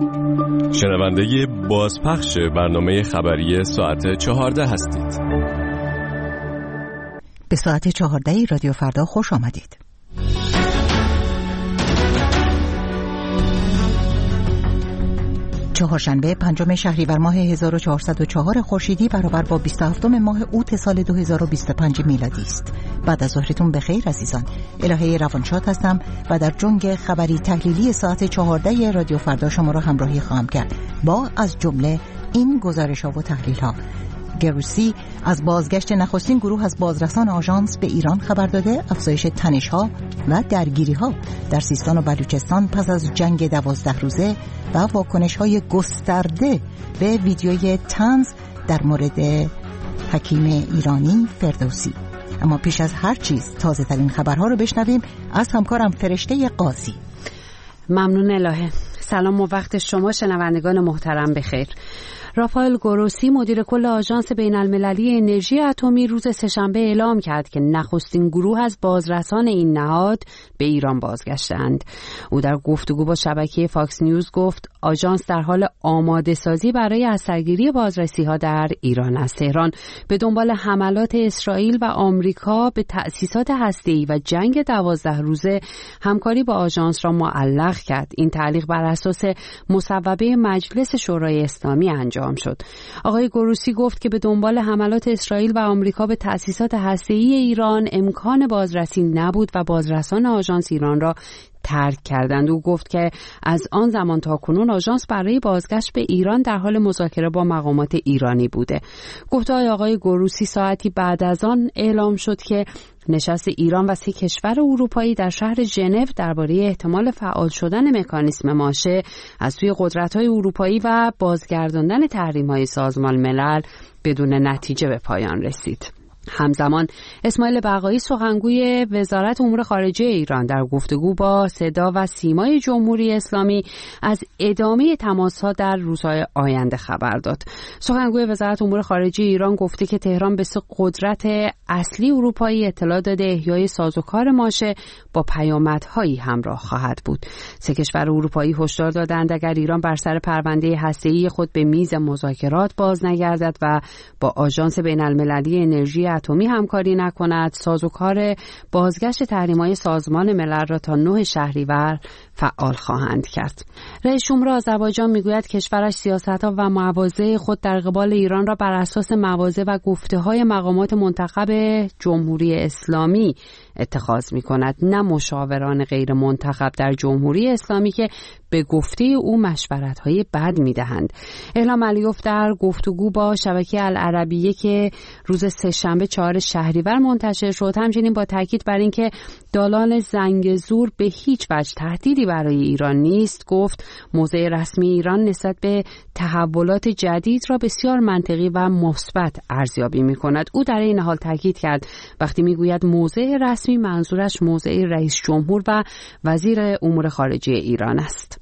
شنونده بازپخش برنامه خبری ساعت 14 هستید. به ساعت 14 رادیو فردا خوش آمدید. چهارشنبه 5 شهریور ماه 1404 خورشیدی برابر با 27 ماه اوت سال 2025 میلادی است. بعد از ظهرتون بخیر عزیزان. الهه روانشاد هستم و در جنگ خبری تحلیلی ساعت 14 رادیو فردا شما را همراهی خواهم کرد با از جمله این گزارش‌ها و تحلیل‌ها. گروسی از بازگشت نخستین گروه از بازرسان آژانس به ایران خبر داده. افزایش تنش‌ها و درگیری‌ها در سیستان و بلوچستان پس از جنگ 12 روزه و واکنش‌های گسترده به ویدیوی طنز در مورد حکیم ایرانی فردوسی. اما پیش از هر چیز تازه ترین خبرها رو بشنویم از همکارم فرشته قاضی. ممنون الهه. سلام و وقت شما شنوندگان محترم بخیر. رافائل گروسی مدیر کل آژانس بین‌المللی انرژی اتمی روز سه‌شنبه اعلام کرد که نخستین گروه از بازرسان این نهاد به ایران بازگشتند. او در گفتگو با شبکه فاکس نیوز گفت آژانس در حال آماده سازی برای اثرگیری بازرسی‌ها در ایران است. تهران به دنبال حملات اسرائیل و آمریکا به تأسیسات هسته‌ای و جنگ 12 روزه همکاری با آژانس را معلق کرد. این تعلیق بر اساس مصوبه مجلس شورای اسلامی انجام شد. آقای گروسی گفت که به دنبال حملات اسرائیل و آمریکا به تأسیسات هسته‌ای ایران امکان بازرسی نبود و بازرسان آژانس ایران را ترک کردند. او گفت که از آن زمان تا کنون آژانس برای بازگشت به ایران در حال مذاکره با مقامات ایرانی بوده. گفته‌های آقای گروسی ساعتی بعد از آن اعلام شد که نشست ایران و 3 کشور اروپایی در شهر ژنو درباره احتمال فعال شدن مکانیسم ماشه از سوی قدرت‌های اروپایی و بازگرداندن تحریم‌های سازمان ملل بدون نتیجه به پایان رسید. همزمان اسماعیل بقایی سخنگوی وزارت امور خارجه ایران در گفتگو با صدا و سیمای جمهوری اسلامی از ادامه تماس‌ها در روزهای آینده خبر داد. سخنگوی وزارت امور خارجه ایران گفته که تهران به 3 قدرت اصلی اروپایی اطلاع داده احیای سازوکار ماشه با پیامدهایی همراه خواهد بود. 3 کشور اروپایی هشدار دادند اگر ایران بر سر پرونده هسته‌ای خود به میز مذاکرات باز نگردد و با آژانس بین‌المللی انرژی اتمی همکاری نکند، سازوکار بازگشت تحریم‌های سازمان ملل را تا 9 شهریور فعال خواهند کرد. رئیس جمهور آذربایجان میگوید کشورش سیاست‌ها و مواضع خود در قبال ایران را بر اساس مواضع و گفته‌های مقامات منتخب جمهوری اسلامی اتخاذ می‌کند، نه مشاوران غیر منتخب در جمهوری اسلامی که به گفته او مشورت‌های بد می‌دهند. اعلام علیوف در گفتگو با شبکه العربیه که روز سه‌شنبه 4 شهریور منتشر شد همچنین با تاکید بر اینکه دالان زنگزور به هیچ وجه تهدیدی برای ایران نیست گفت موضع رسمی ایران نسبت به تحولات جدید را بسیار منطقی و مثبت ارزیابی می‌کند. او در این حال تاکید کرد وقتی می‌گوید موضع رسمی منظورش موضع رئیس جمهور و وزیر امور خارجه ایران است.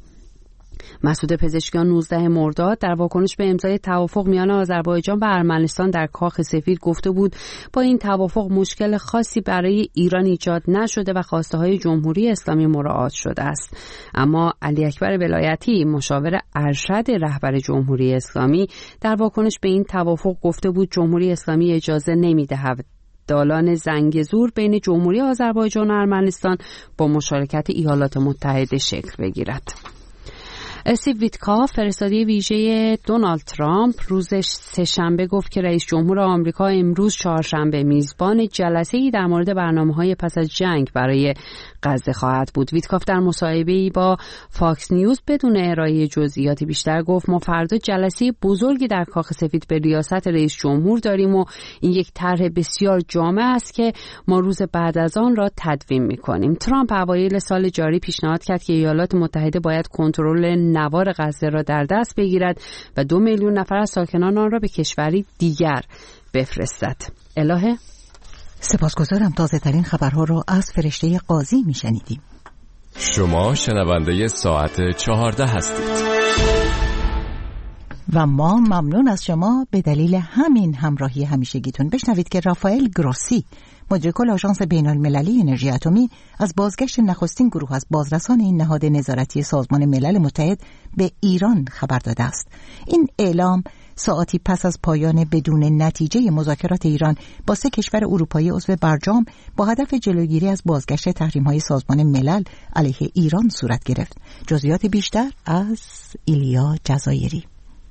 مسعود پزشکیان 19 مرداد در واکنش به امضای توافق میان آذربایجان و ارمنستان در کاخ سفید گفته بود با این توافق مشکل خاصی برای ایران ایجاد نشده و خواسته‌های جمهوری اسلامی مراعات شده است. اما علی اکبر ولایتی مشاور ارشد رهبر جمهوری اسلامی در واکنش به این توافق گفته بود جمهوری اسلامی اجازه نمی‌دهد دالان زنگزور بین جمهوری آذربایجان و ارمنستان با مشارکت ایالات متحده شکل بگیرد. استیو ویتکاف فرستاده ویژه دونالد ترامپ روز سه‌شنبه گفت که رئیس جمهور آمریکا امروز چهارشنبه میزبان جلسه‌ای در مورد برنامه‌های پس از جنگ برای غزه خواهد بود. ویتکاف در مصاحبه‌ای با فاکس نیوز بدون ارائه جزئیات بیشتر گفت ما فردا جلسه بزرگی در کاخ سفید به ریاست رئیس جمهور داریم و این یک طرح بسیار جامع است که ما روز بعد از آن را تدوین می‌کنیم. ترامپ اوایل سال جاری پیشنهاد کرد که ایالات متحده باید کنترل نوار غزه را در دست بگیرد و 2 میلیون نفر از ساکنان آن را به کشوری دیگر بفرستد. الهه سپاسگزارم. تازه ترین خبرها را از فرشته قاضی میشنیدیم. شما شنونده ساعت 14 هستید. و ما ممنون از شما به دلیل همین همراهی همیشگیتون. بشنوید که رافائل گروسی مدیرکل آژانس بین‌المللی انرژی اتمی از بازگشت نخستین گروه از بازرسان این نهاد نظارتی سازمان ملل متحد به ایران خبر داده است. این اعلام ساعتی پس از پایان بدون نتیجه مذاکرات ایران با 3 کشور اروپایی عضو برجام با هدف جلوگیری از بازگشت تحریم‌های سازمان ملل علیه ایران صورت گرفت. جزئیات بیشتر از ایلیا جزایری.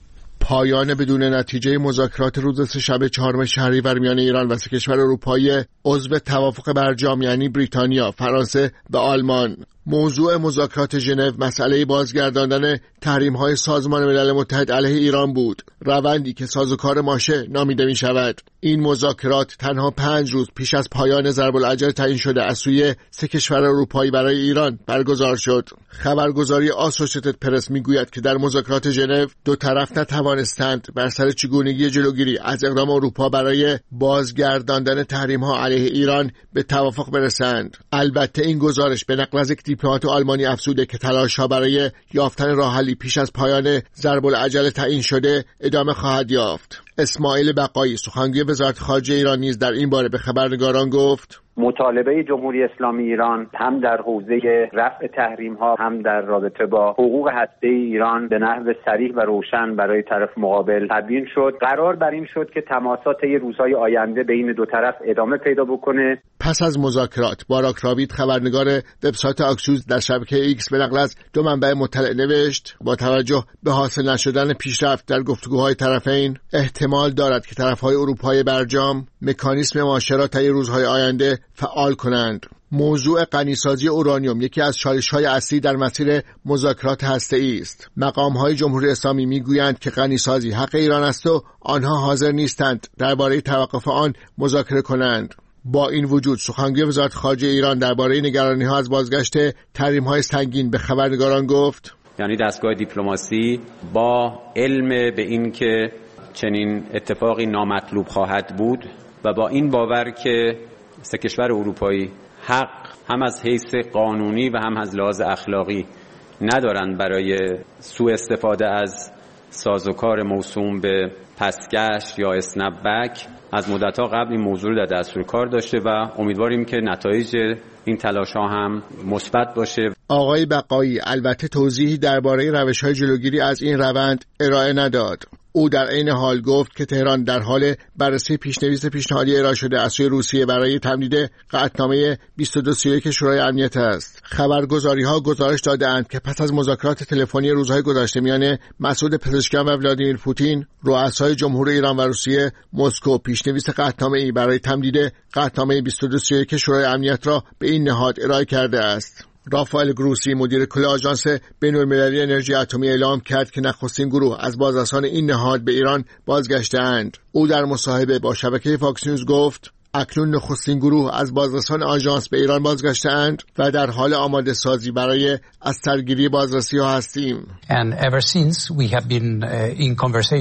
پایان بدون نتیجه مذاکرات روز سه‌شنبه 4 شهریور میان ایران و 3 کشور اروپایی عضو توافق برجام یعنی بریتانیا، فرانسه و آلمان. موضوع مذاکرات ژنو مسئله بازگرداندن تحریم‌های سازمان ملل متحد علیه ایران بود، روندی که سازوکار ماشه نامیده می شود. این مذاکرات تنها 5 روز پیش از پایان ضرب العجل تعیین شده از سوی 3 کشور اروپایی برای ایران برگزار شد. خبرگزاری آسوشیتد پرس میگوید که در مذاکرات ژنو دو طرف نتوانستند بر سر چگونگی جلوگیری از اقدام اروپا برای بازگرداندن تحریم‌ها علیه ایران به توافق برسند. البته این گزارش به نقل از یک دیپلمات آلمانی افزوده که تلاش‌ها برای یافتن راه حلی پیش از پایان ضرب العجل تعیین شده ادامه خواهد یافت. اسماعیل بقایی سخنگوی وزارت خارجه ایران نیز در این باره به خبرنگاران گفت: مطالبه جمهوری اسلامی ایران هم در حوزه رفع تحریم ها هم در رابطه با حقوق هسته‌ای ایران به نحو صریح و روشن برای طرف مقابل تبیین شد. قرار بر این شد که تماسات روزهای آینده بین دو طرف ادامه پیدا بکنه. پس از مذاکرات باراک راوید خبرنگار وبسایت آکسیوس در شبکه ایکس به نقل از 2 منبع مطلع نوشت: با توجه به حاصل نشدن پیشرفت در گفتگوهای طرفین احتمال دارد که طرفهای اروپایی برجام مکانیسم ماشه را طی روزهای آینده فعال کنند. موضوع غنیسازی اورانیوم یکی از چالش‌های اصلی در مسیر مذاکرات هسته‌ای است. مقام‌های جمهوری اسلامی می‌گویند که غنیسازی حق ایران است و آنها حاضر نیستند درباره توقف آن مذاکره کنند. با این وجود سخنگوی وزارت خارجه ایران درباره نگرانی‌ها از بازگشت تحریم‌های سنگین به خبرنگاران گفت: یعنی دستگاه دیپلماسی با علم به این که چنین اتفاقی نامطلوب خواهد بود و با این باور که 3 کشور اروپایی حق هم از حیث قانونی و هم از لحاظ اخلاقی ندارند برای سوء استفاده از سازوکار موسوم به پسگشت یا اسنپ‌بک، از مدت‌ها قبل این موضوع در دستور کار داشته و امیدواریم که نتایج این تلاش‌ها هم مثبت باشه. آقای بقایی البته توضیحی درباره روش‌های جلوگیری از این روند ارائه نداد. او در عین حال گفت که تهران در حال بررسی پیشنویس پیشنهادی ارائه شده از سوی روسیه برای تمدید قطعنامه 2231 شورای امنیت است. خبرگزاری‌ها گزارش داده‌اند که پس از مذاکرات تلفنی روزهای گذشته میان مسعود پزشکیان و ولادیمیر پوتین، رؤسای جمهوری ایران و روسیه، مسکو پیشنویس قطعنامه‌ای برای تمدید قطعنامه 2231 شورای امنیت را به این نهاد ارائه کرده است. رافائل گروسی مدیرکل آژانس بین‌المللی انرژی اتمی اعلام کرد که نخستین گروه از بازرسان این نهاد به ایران بازگشته‌اند. او در مصاحبه با شبکه فاکس نیوز گفت: اکنون نخستین گروه از بازرسان آژانس به ایران بازگشته‌اند و در حال آماده سازی برای از سرگیری بازرسی‌ها هستیم. And ever since we have been in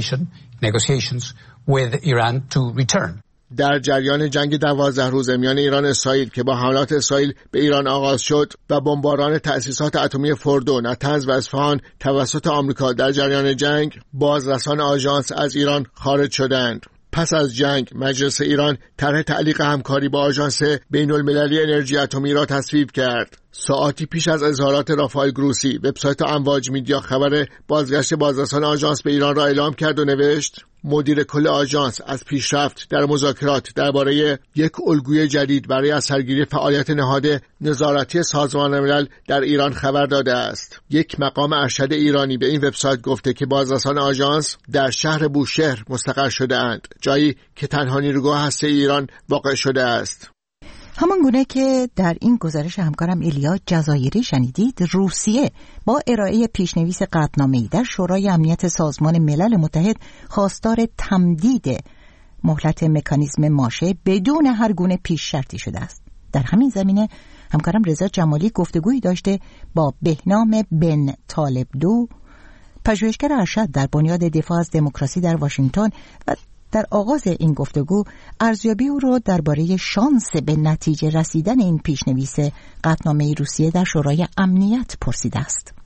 negotiations with Iran to return. در جریان جنگ 12 روزه میان ایران و اسرائیل که با حملات اسرائیل به ایران آغاز شد و بمباران تأسیسات اتمی فردو، نطنز و اصفهان توسط آمریکا در جریان جنگ، بازرسان آژانس از ایران خارج شدند. پس از جنگ مجلس ایران طرح تعلیق همکاری با آژانس بین‌المللی انرژی اتمی را تصویب کرد. ساعتی پیش از اظهارات رافائل گروسی، وبسایت امواج میدیا خبر بازگشت بازرسان آژانس به ایران را اعلام کرد و نوشت: مدیر کل آژانس از پیشرفت در مذاکرات درباره یک الگوی جدید برای از سرگیری فعالیت نهاد نظارتی سازمان ملل در ایران خبر داده است. یک مقام ارشد ایرانی به این وبسایت گفته که بازرسان آژانس در شهر بوشهر مستقر شده اند، جایی که تنها نیروگاه هسته‌ای ایران واقع شده است. همان گونه که در این گزارش همکارم ایلیا جزایری شنیدید، روسیه با ارائه پیشنویس قطعنامه‌ای در شورای امنیت سازمان ملل متحد خواستار تمدید مهلت مکانیزم ماشه بدون هر گونه پیش شرطی شده است. در همین زمینه همکارم رضا جمالی گفتگویی داشته با بهنام بن طالب دو، پژوهشگر ارشد در بنیاد دفاع از دموکراسی در واشنگتن، و در آغاز این گفتگو ارزیابی او را درباره شانس به نتیجه رسیدن این پیشنویس قطعنامه روسیه در شورای امنیت پرسیده است.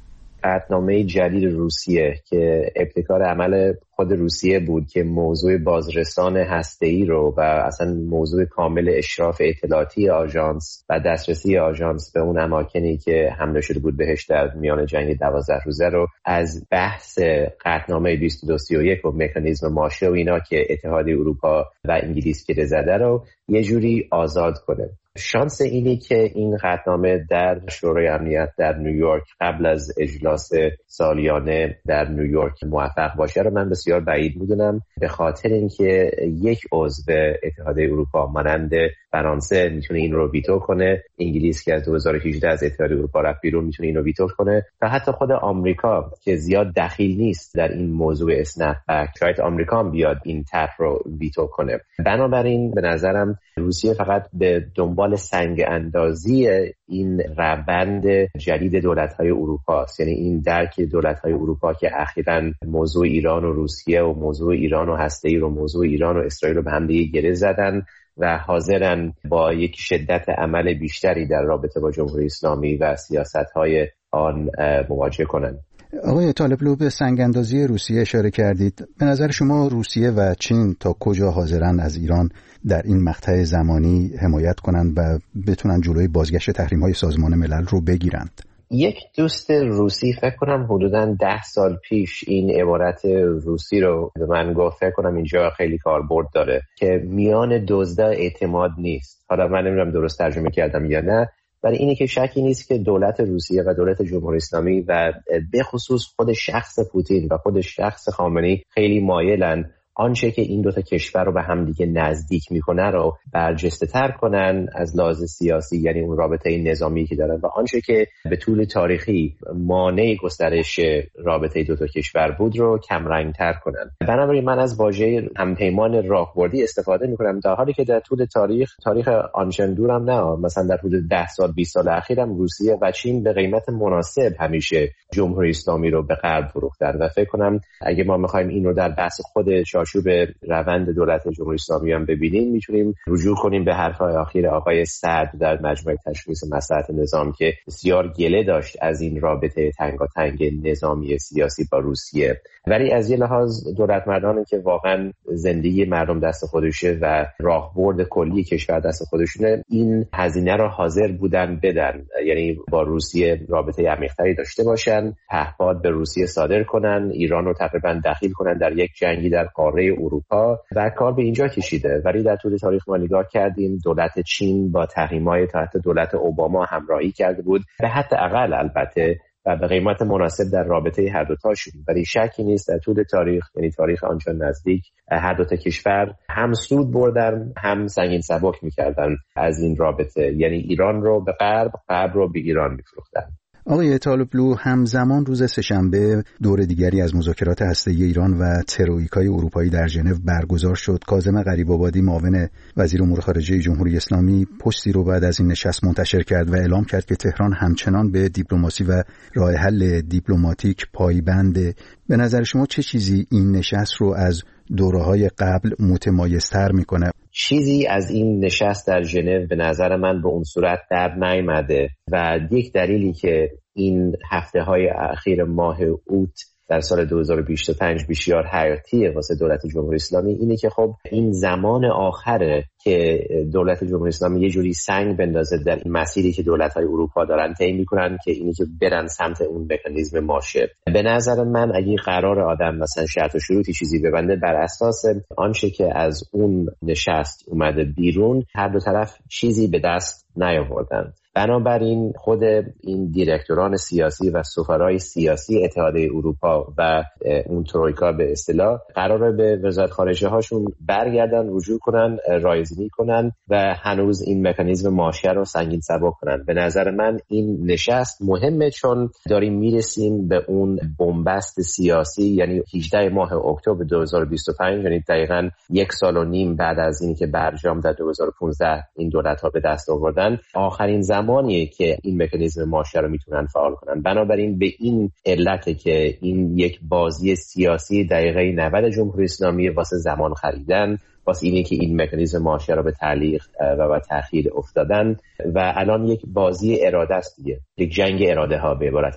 قطعنامه جدید روسیه که ابتکار عمل خود روسیه بود که موضوع بازرسان هسته‌ای رو و اصلا موضوع کامل اشراف اطلاعاتی آژانس و دسترسی آژانس به اون اماکنی که حمله شده بود بهش در میان جنگ 12 روزه رو از بحث قطعنامه 2231 و مکانیزم ماشه و اینا که اتحادیه اروپا و انگلیس گره زده رو یه جوری آزاد کنه. شانس اینی که این قطعنامه در شورای امنیت در نیویورک قبل از اجلاس سالیانه در نیویورک موفق باشه رو من بسیار بعید میدونم، به خاطر اینکه یک عضو اتحادیه اروپا مانند فرانسه میتونه این رو ویتو کنه، انگلیس که از 2018 از اتحادیه اروپا رفت بیرون میتونه این رو ویتو کنه و حتی خود آمریکا که زیاد دخیل نیست در این موضوع اسنپ بک، شاید آمریکا هم بیاد این طرح رو ویتو کنه. بنابراین به نظرم روسیه فقط به دنبال سنگ اندازی این روند جدید دولت‌های اروپا است، یعنی این درک دولت‌های اروپا که اخیراً موضوع ایران و روسیه و موضوع ایران و هسته‌ای رو موضوع ایران و اسرائیل رو به هم دیگه گره زدن و حاضرن با یک شدت عمل بیشتری در رابطه با جمهوری اسلامی و سیاست‌های آن مواجه کنند. آقای طالبلو به سنگ‌اندازی روسیه اشاره کردید. به نظر شما روسیه و چین تا کجا حاضرن از ایران در این مقطع زمانی حمایت کنند و بتونن جلوی بازگشت تحریم‌های سازمان ملل رو بگیرند؟ یک دوست روسی فکر کنم حدوداً 10 سال پیش این عبارت روسی رو به من گفت، فکر کنم اینجا خیلی کاربرد داره که میان دزدا اعتماد نیست. حالا من نمیدونم درست ترجمه کردم یا نه، ولی اینه که شکی نیست که دولت روسیه و دولت جمهوری اسلامی و به خصوص خود شخص پوتین و خود شخص خامنه‌ای خیلی مایلن آنچه که این دوتا کشور رو به هم دیگه نزدیک میکنه رو برجسته تر کنن از لحاظ سیاسی، یعنی اون رابطه نظامی که دارن، و آنچه که به طول تاریخی مانع گسترش رابطه دوتا کشور بود رو کمرنگ تر کنن. بنابراین من از واژه همپیمان راهبردی استفاده میکنم، در حالی که در طول تاریخ آنچنان دورم نه، مثلا در حدود 10 سال 20 سال اخیرم روسیه و چین به قیمت مناسب همیشه جمهوری اسلامی رو به غرب فروختن و فکر کنم اگه ما میخوایم این رو در بحث خود چارچوب روند دولت جمهوری اسلامی هم ببینیم، میتونیم رجوع کنیم به حرف‌های اخیر آقای سعد در مجمع تشخیص مصلحت نظام که بسیار گله داشت از این رابطه تنگاتنگ نظامی سیاسی با روسیه. ولی از یه لحاظ دولت مردانی که واقعا زندگی مردم دست خودشه و راهبرد کلی کشور دست خودشونه، این هزینه رو حاضر بودن بدن، یعنی با روسیه رابطه عمیق‌تری داشته باشن، پهپاد به روسیه صادر کنن، ایران رو تقریبا دخیل کنن در یک جنگی در قاره اروپا و کار به اینجا کشیده. ولی در طول تاریخ ما نگاه کردیم دولت چین با تحریم‌های تحت دولت اوباما همراهی کرده بود، به حد اقل البته و به قیمت مناسب در رابطه هر دو تاشون. ولی شکی نیست در طول تاریخ، یعنی تاریخ آنچنان نزدیک، هر دو تا کشور هم سود بردن هم سنگین سبک می‌کردن از این رابطه، یعنی ایران رو به غرب، غرب رو به ایران می‌فروختن. آقای طالبلو، همزمان روز سه‌شنبه دور دیگری از مذاکرات هسته‌ای ایران و تروئیکای اروپایی در ژنو برگزار شد. کاظم غریب‌آبادی معاون وزیر امور خارجه جمهوری اسلامی پستی رو بعد از این نشست منتشر کرد و اعلام کرد که تهران همچنان به دیپلماسی و راه حل دیپلماتیک پایبنده. به نظر شما چه چیزی این نشست رو از دوره‌های قبل متمایزتر می‌کنه؟ چیزی از این نشست در ژنو به نظر من به اون صورت در نیامده و یک دلیلی که این هفته‌های اخیر ماه اوت در سال 2025 بسیار حیاتیه واسه دولت جمهوری اسلامی اینه که خب این زمان آخره که دولت جمهوری اسلامی یه جوری سنگ بندازه در این مسیری که دولت‌های اروپا دارن طی می‌کنن که اینی که برن سمت اون مکانیزم ماشه. به نظر من اگه قرار آدم مثلا شرط و شروطی چیزی ببنده بر اساس آنچه که از اون نشست اومده بیرون، هر دو طرف چیزی به دست نیاوردن. بنابراین خود این دیرکتوران سیاسی و سفرای سیاسی اتحادیه اروپا و اون ترویکا به اصطلاح قراره به وزارت خارجه هاشون برگردن، رجوع کنن، رایزنی کنن و هنوز این مکانیزم ماشه رو سنگین سبک کنن. به نظر من این نشست مهمه چون داریم میرسیم به اون بنبست سیاسی، یعنی 18 ماه اکتبر 2025، یعنی دقیقاً 1.5 سال بعد از اینی که برجام در 2015 این دولت‌ها به دست آوردن، آخرین زمانیه که این مکانیزم ماشه رو میتونن فعال کنن. بنابراین به این علته که این یک بازی سیاسی دقیقه 90 جمهوری اسلامی واسه زمان خریدن، واسه اینه که این مکانیزم ماشه رو به تعلیق و تأخیر افتادن و الان یک بازی اراده است دیگه، یک جنگ اراده ها به عبارت دیگه.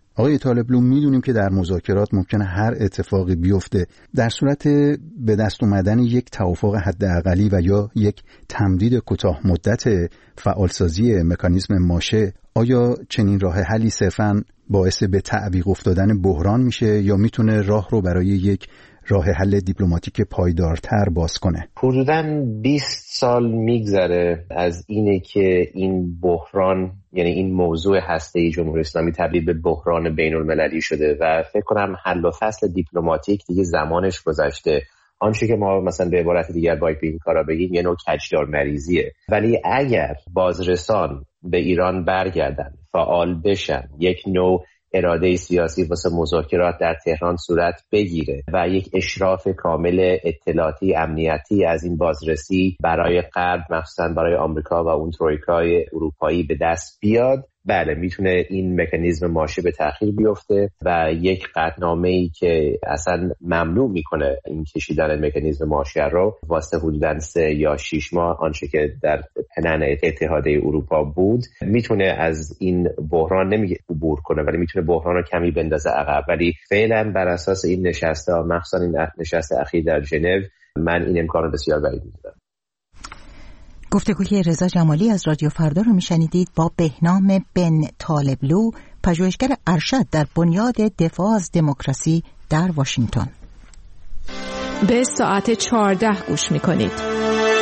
آقای طالبلو، میدونیم که در مذاکرات ممکنه هر اتفاقی بیفته. در صورت به دست اومدن یک توافق حداقلی و یا یک تمدید کوتاه مدت فعالسازی مکانیزم ماشه، آیا چنین راه حلی صرفاً باعث به تعویق افتادن بحران میشه یا میتونه راه رو برای یک راه حل دیپلماتیک پایدارتر باز کنه؟ حدوداً 20 سال میگذره از اینه که این بحران، یعنی این موضوع هسته‌ای جمهوری اسلامی تبدیل به بحران بین المللی شده و فکر کنم حل و فصل دیپلماتیک دیگه زمانش گذشته. آنچه که ما مثلا به عبارت دیگر باید به این کارا بگیم یه نوع کجدار مریضیه. ولی اگر بازرسان به ایران برگردن، فعال بشن، یک نوع اراده سیاسی واسه مذاکرات در تهران صورت بگیره و یک اشراف کامل اطلاعاتی امنیتی از این بازرسی برای غرب، مخصوصا برای آمریکا و اون ترویکای اروپایی به دست بیاد، بله میتونه این مکانیزم ماشه به تأخیر بیفته و یک قطعنامه‌ای که اصلا ممنوع میکنه این کشیدن مکانیزم ماشه رو واسه حدوداً 3 یا 6 ماه، آنچه که در پنن اتحادیه اروپا بود، میتونه از این بحران نمیگه عبور کنه ولی میتونه بحران رو کمی بندازه عقب. ولی فعلا بر اساس این نشسته، مخصوصا این نشست اخیر در ژنو، من این امکان رو بسیار بعید میدونم. گفتگوی رضا جمالی از رادیو فردا رو میشنیدید با بهنام بن طالبلو، پژوهشگر ارشد در بنیاد دفاع از دموکراسی در واشنگتن. به ساعت 14 گوش میکنید.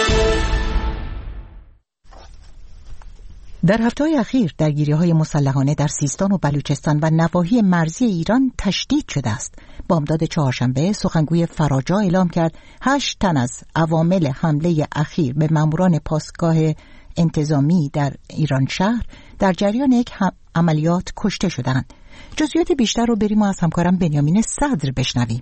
در هفته‌های اخیر درگیری‌های مسلحانه در سیستان و بلوچستان و نواحی مرزی ایران تشدید شده است. بامداد چهارشنبه سخنگوی فراجا اعلام کرد 8 تن از عوامل حمله اخیر به ماموران پاسگاه انتظامی در ایران شهر در جریان یک عملیات کشته شدند. جزئیات بیشتر رو بریم از همکارم بنیامین صدر بشنویم.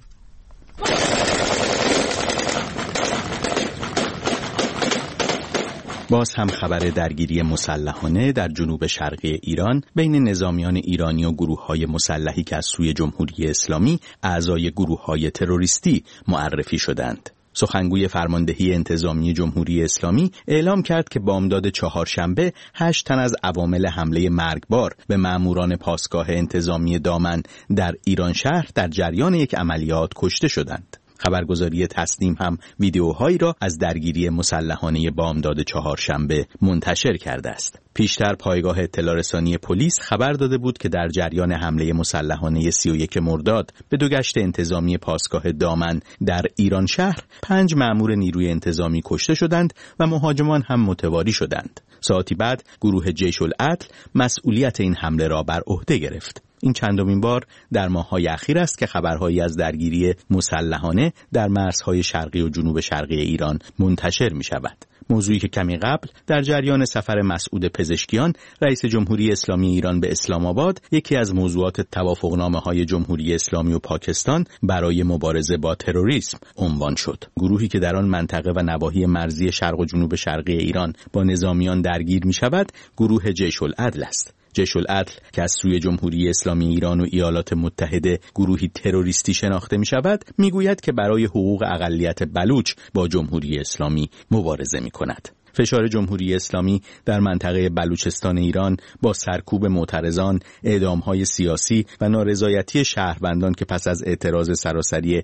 باز هم خبر درگیری مسلحانه در جنوب شرقی ایران بین نظامیان ایرانی و گروه‌های مسلحی که از سوی جمهوری اسلامی اعضای گروه‌های تروریستی معرفی شدند. سخنگوی فرماندهی انتظامی جمهوری اسلامی اعلام کرد که بامداد چهارشنبه 8 تن از عوامل حمله مرگبار به ماموران پاسگاه انتظامی دامن در ایران شهر در جریان یک عملیات کشته شدند. خبرگزاری تسنیم هم ویدیوهایی را از درگیری مسلحانه بامداد چهارشنبه منتشر کرده است. پیشتر پایگاه اطلاع رسانی پلیس خبر داده بود که در جریان حمله مسلحانه 31 مرداد به 2 گشت انتظامی پاسگاه دامن در ایران شهر 5 مأمور نیروی انتظامی کشته شدند و مهاجمان هم متواری شدند. ساعتی بعد گروه جیش العدل مسئولیت این حمله را بر عهده گرفت. این چندمین بار در ماه‌های اخیر است که خبرهایی از درگیری مسلحانه در مرزهای شرقی و جنوب شرقی ایران منتشر می شود. موضوعی که کمی قبل در جریان سفر مسعود پزشکیان رئیس جمهوری اسلامی ایران به اسلام آباد یکی از موضوعات توافقنامه‌های جمهوری اسلامی و پاکستان برای مبارزه با تروریسم عنوان شد. گروهی که در آن منطقه و نواحی مرزی شرق و جنوب شرقی ایران با نظامیان درگیر می شود، گروه جیش العدل است. جیش العدل که از سوی جمهوری اسلامی ایران و ایالات متحده گروهی تروریستی شناخته می شود، می گوید که برای حقوق اقلیت بلوچ با جمهوری اسلامی مبارزه می کند. فشار جمهوری اسلامی در منطقه بلوچستان ایران با سرکوب معترضان، اعدام‌های سیاسی و نارضایتی شهروندان که پس از اعتراض سراسری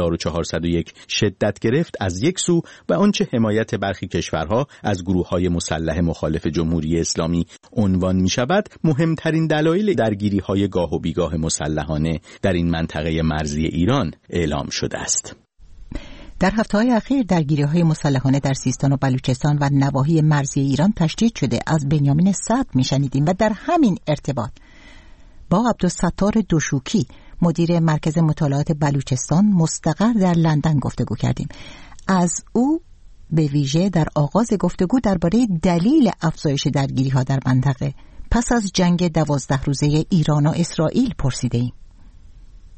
1401 شدت گرفت از یک سو و آنچه حمایت برخی کشورها از گروه‌های مسلح مخالف جمهوری اسلامی عنوان می‌شود، مهمترین دلایل درگیری‌های گاه و بیگاه مسلحانه در این منطقه مرزی ایران اعلام شده است. در هفته‌های اخیر درگیری‌های مسلحانه در سیستان و بلوچستان و نواحی مرزی ایران تشدید شده. از بنیامین صدر می‌شنیدیم و در همین ارتباط با عبدالستار دوشوکی مدیر مرکز مطالعات بلوچستان مستقر در لندن گفتگو کردیم. از او به ویژه در آغاز گفتگو درباره دلیل افزایش درگیری‌ها در منطقه پس از جنگ 12 روزه ایران و اسرائیل پرسیدیم.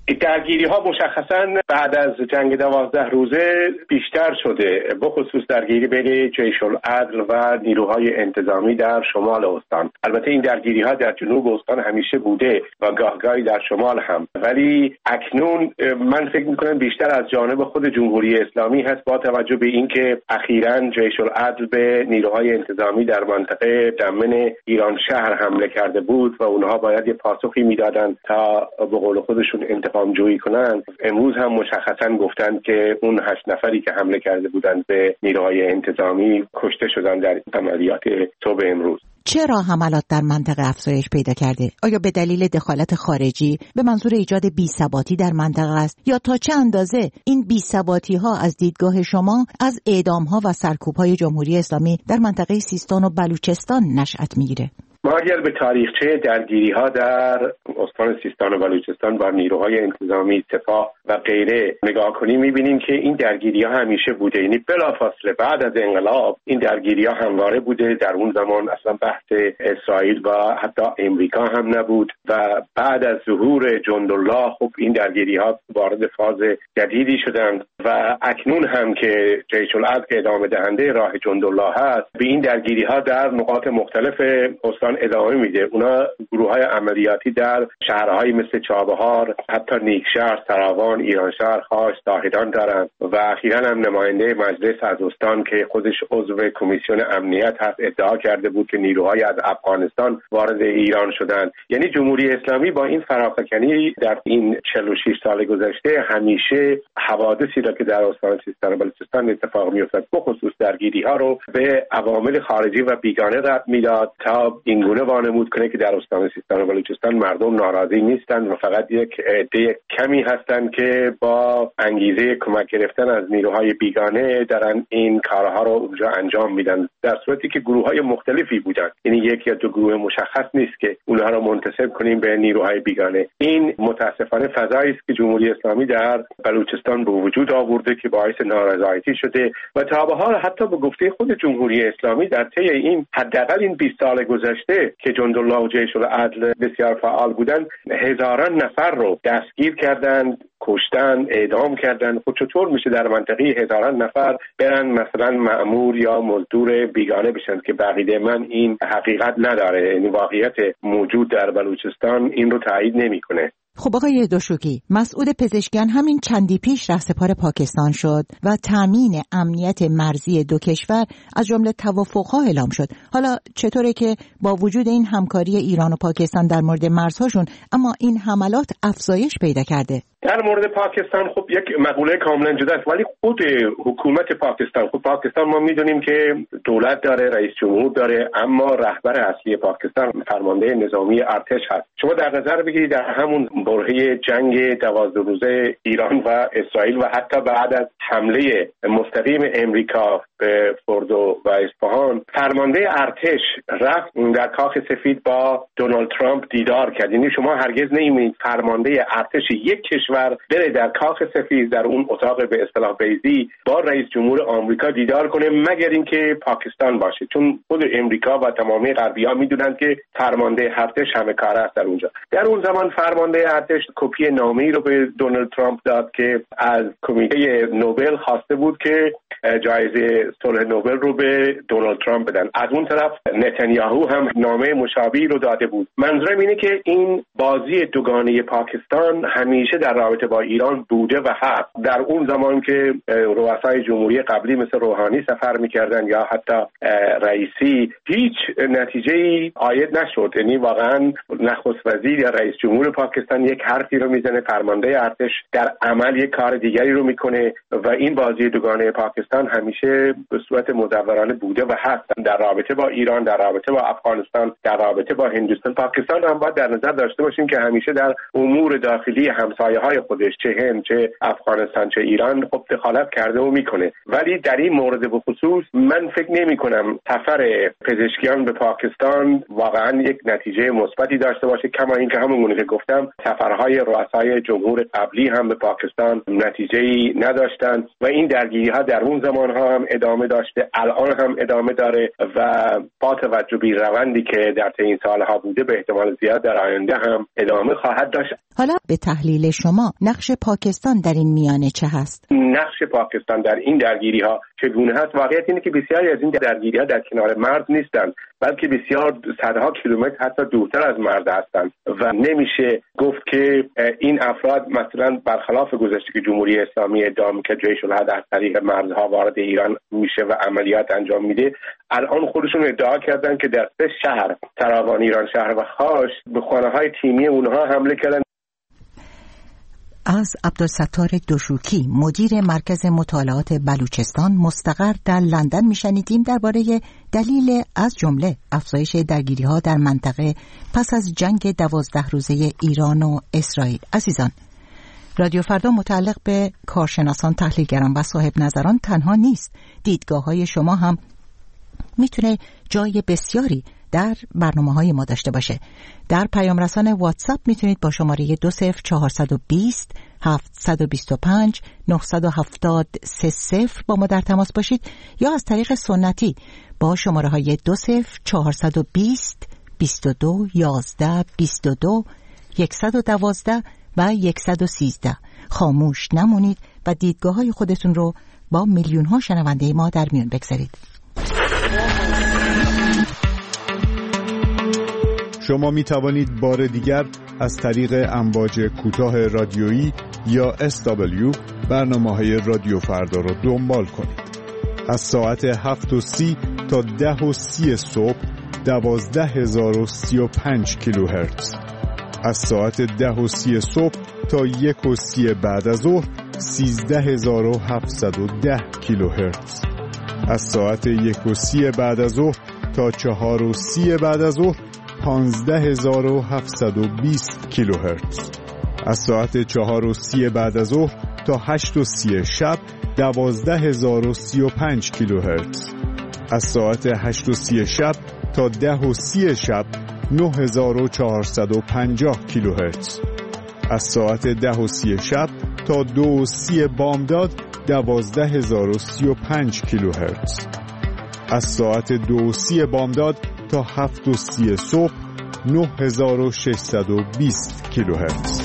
درگیری ها مشخصا بعد از جنگ 12 روزه بیشتر شده، بخصوص درگیری بین جیش العدل و نیروهای انتظامی در شمال استان. البته این درگیری ها در جنوب استان همیشه بوده و گاهگاهی در شمال هم، ولی اکنون من فکر میکنم بیشتر از جانب خود جمهوری اسلامی هست، با توجه به اینکه اخیراً جیش العدل به نیروهای انتظامی در منطقه دمن ایران شهر حمله کرده بود و اونها باید یه پاسخی میدادن تا به قول خودشون انتقام جویی کنن. امروز هم مشخصاً گفتند که اون 8 نفری که حمله کرده بودند به نیروهای انتظامی کشته شدن در عملیات صبح امروز. چرا حملات در منطقه افزایش پیدا کرده؟ آیا به دلیل دخالت خارجی به منظور ایجاد بی‌ثباتی در منطقه است یا تا چه اندازه این بی‌ثباتی‌ها از دیدگاه شما از اعدام‌ها و سرکوب‌های جمهوری اسلامی در منطقه سیستان و بلوچستان نشأت می‌گیره؟ ما اگر به تاریخچه درگیری‌ها در استان سیستان و بلوچستان با نیروهای انتظامی، سپاه و غیره نگاه کنیم، می‌بینیم که این درگیری‌ها همیشه بوده. یعنی بلافاصله بعد از انقلاب این درگیری‌ها همواره بوده. در اون زمان اصلا بحث اسرائیل و حتی امریکا هم نبود و بعد از ظهور جندالله خب این درگیری‌ها وارد فاز جدیدی شدند و اکنون هم که جیش العدل ادامه دهنده راه جندالله هست، به این درگیری‌ها در نقاط مختلف استان ادامه میده. اونا گروه‌های عملیاتی در شهرهایی مثل چابهار، حتی نیکشهر، سراوان، ایرانشهر، خاص، زاهدان دارن و اخیراً هم نماینده مجلس از استان که خودش عضو کمیسیون امنیت هست ادعا کرده بود که نیروهای از افغانستان وارد ایران شدند. یعنی جمهوری اسلامی با این فراخکنی در این 46 سال گذشته همیشه حوادثی را که در استان سیستان و بلوچستان اتفاق میافتاد، بخصوص درگیری‌ها رو به عوامل خارجی و بیگانه ربط میداد تا اینگونه وانمود کنه که در استان سیستان و بلوچستان مردم ناراضی نیستند و فقط یک عده کمی هستند که با انگیزه کمک گرفتن از نیروهای بیگانه دارن این کارها رو اونجا انجام میدن، در صورتی که گروه‌های مختلفی بودن. یعنی یک یا دو گروه مشخص نیست که اونها رو منتسب کنیم به نیروهای بیگانه. این متاسفانه فضایی است که جمهوری اسلامی در بلوچستان به وجود آورده که باعث نارضایتی شده و تا به حال حتی به گفته خود جمهوری اسلامی در طی این حداقل این 20 سال گذشته که جندالله و جیش العدل بسیار فعال بودند، هزاران نفر رو دستگیر کردند، کشتن، اعدام کردن. خود چطور میشه در منطقه هزاران نفر برن مثلا مأمور یا مزدور بیگانه بشن که بقیده من این حقیقت نداره. یعنی واقعیت موجود در بلوچستان این رو تایید نمیکنه. خب آقای داشوکی، مسعود پزشکیان همین چندی پیش رهسپار پاکستان شد و تامین امنیت مرزی دو کشور از جمله توافق‌ها اعلام شد. حالا چطوره که با وجود این همکاری ایران و پاکستان در مورد مرزهاشون اما این حملات افزایش پیدا کرده؟ در مورد پاکستان خب یک مقوله کاملا جدا است، ولی خود حکومت پاکستان، خب پاکستان ما میدونیم که دولت داره، رئیس جمهور داره، اما رهبر اصلی پاکستان فرمانده نظامی ارتش هست. شما در نظر بگیرید در همون برهه جنگ 12 روزه ایران و اسرائیل و حتی بعد از حمله مستقیم امریکا به فردو و اصفهان، فرمانده ارتش رفت در کاخ سفید با دونالد ترامپ دیدار کرد. یعنی شما هرگز نمی‌بینید فرمانده ارتش یک کشور بره در کاخ سفید در اون اتاق به اصطلاح بیضی با رئیس جمهور آمریکا دیدار کنه، مگر اینکه پاکستان باشه، چون خود امریکا و تمامی غربی‌ها میدونن که فرمانده ارتش همه کاره است در اونجا. در اون زمان فرمانده ارتش کپی نامه‌ای رو به دونالد ترامپ داد که از کمیته نوبل خواسته بود که جایزه صلح نوبل رو به دونالد ترامپ بدن. از اون طرف نتانیاهو هم نامه مشابهی رو داده بود. منظورم اینه که این بازی دوگانه پاکستان همیشه در رابطه با ایران بوده و هست. در اون زمان که رؤسای جمهوری قبلی مثل روحانی سفر میکردن یا حتی رئیسی، هیچ نتیجه‌ای عاید نشد. یعنی واقعا نخست وزیر یا رئیس جمهور پاکستان یک حرفی رو میزنه، فرمانده ارتش در عمل یک کار دیگری رو میکنه و این بازی دوگانه پاکستان همیشه به صورت مدورانه بوده و هست در رابطه با ایران، در رابطه با افغانستان، در رابطه با هندوستان. پاکستان هم باید در نظر داشته باشیم که همیشه در امور داخلی همسایه‌های خودش، چه هند، چه افغانستان چه ایران خب دخالت کرده و میکنه. ولی در این مورد به خصوص من فکر نمی کنم سفر پزشکیان به پاکستان واقعا یک نتیجه مثبتی داشته باشه، کما اینکه همونگونه که گفتم سفرهای رؤسای جمهور قبلی هم به پاکستان نتیجه‌ای نداشتن و این درگیری‌ها در اون زمان‌ها هم ادامه داشته، الان هم ادامه داره و با توجه به روندی که در این سالها بوده به احتمال زیاد در آینده هم ادامه خواهد داشت. حالا به تحلیل شما نقش پاکستان در این میانه چه هست؟ نقش پاکستان در این درگیری‌ها چگونه هست؟ واقعیت اینه که بسیاری از این درگیری‌ها در کنار مرز نیستند، بلکه بسیار صدها کیلومتر حتی دورتر از مرز هستند و نمیشه گفت که این افراد مثلا برخلاف گذشته که جمهوری اسلامی ادعا می‌کرد جیش الحد از طریق مرزها وارد ایران میشه و عملیات انجام میده، الان خودشون ادعا کردن که در 3 شهر تراوان ایران شهر و خاش به خانه‌های تیمی اونها حمله کردن. از عبدالستار دوشوکی مدیر مرکز مطالعات بلوچستان مستقر در لندن میشنیدیم درباره دلیل از جمله افزایش درگیری‌ها در منطقه پس از جنگ 12 روزه ایران و اسرائیل. عزیزان، رادیو فردا متعلق به کارشناسان، تحلیلگران و صاحب نظران تنها نیست. دیدگاه‌های شما هم میتونه جای بسیاری در برنامه‌های ما داشته باشه. در پیام رسان واتساپ میتونید با شماره 20420 725 970 با ما در تماس باشید یا از طریق سنتی با شماره های 20420 22 11 22 112 و 113. خاموش نمونید و دیدگاه‌های خودتون رو با میلیون‌ها شنونده ما در میون بگذارید. شما می توانید بار دیگر از طریق امواج کوتاه رادیویی یا SW برنامه‌های رادیو فردا را دنبال کنید. از ساعت 7:30 تا 10:30 صبح 12035 کیلوهرتز. از ساعت 10:30 صبح تا 1:30 بعد از ظهر 13710 کیلوهرتز. از ساعت 1:30 بعد از ظهر تا 4:30 بعد از ظهر 15720 کیلوهرتز. از ساعت 4:30 بعد از ظهر تا 8:30 شب 12035 کیلوهرتز. از ساعت 8:30 شب تا 10:30 شب 9450 کیلوهرتز. از ساعت 10:30 شب تا 2:30 بامداد 12035 کیلوهرتز. از ساعت 2:30 بامداد تا 7:30 صبح 9620 کیلوهرتز.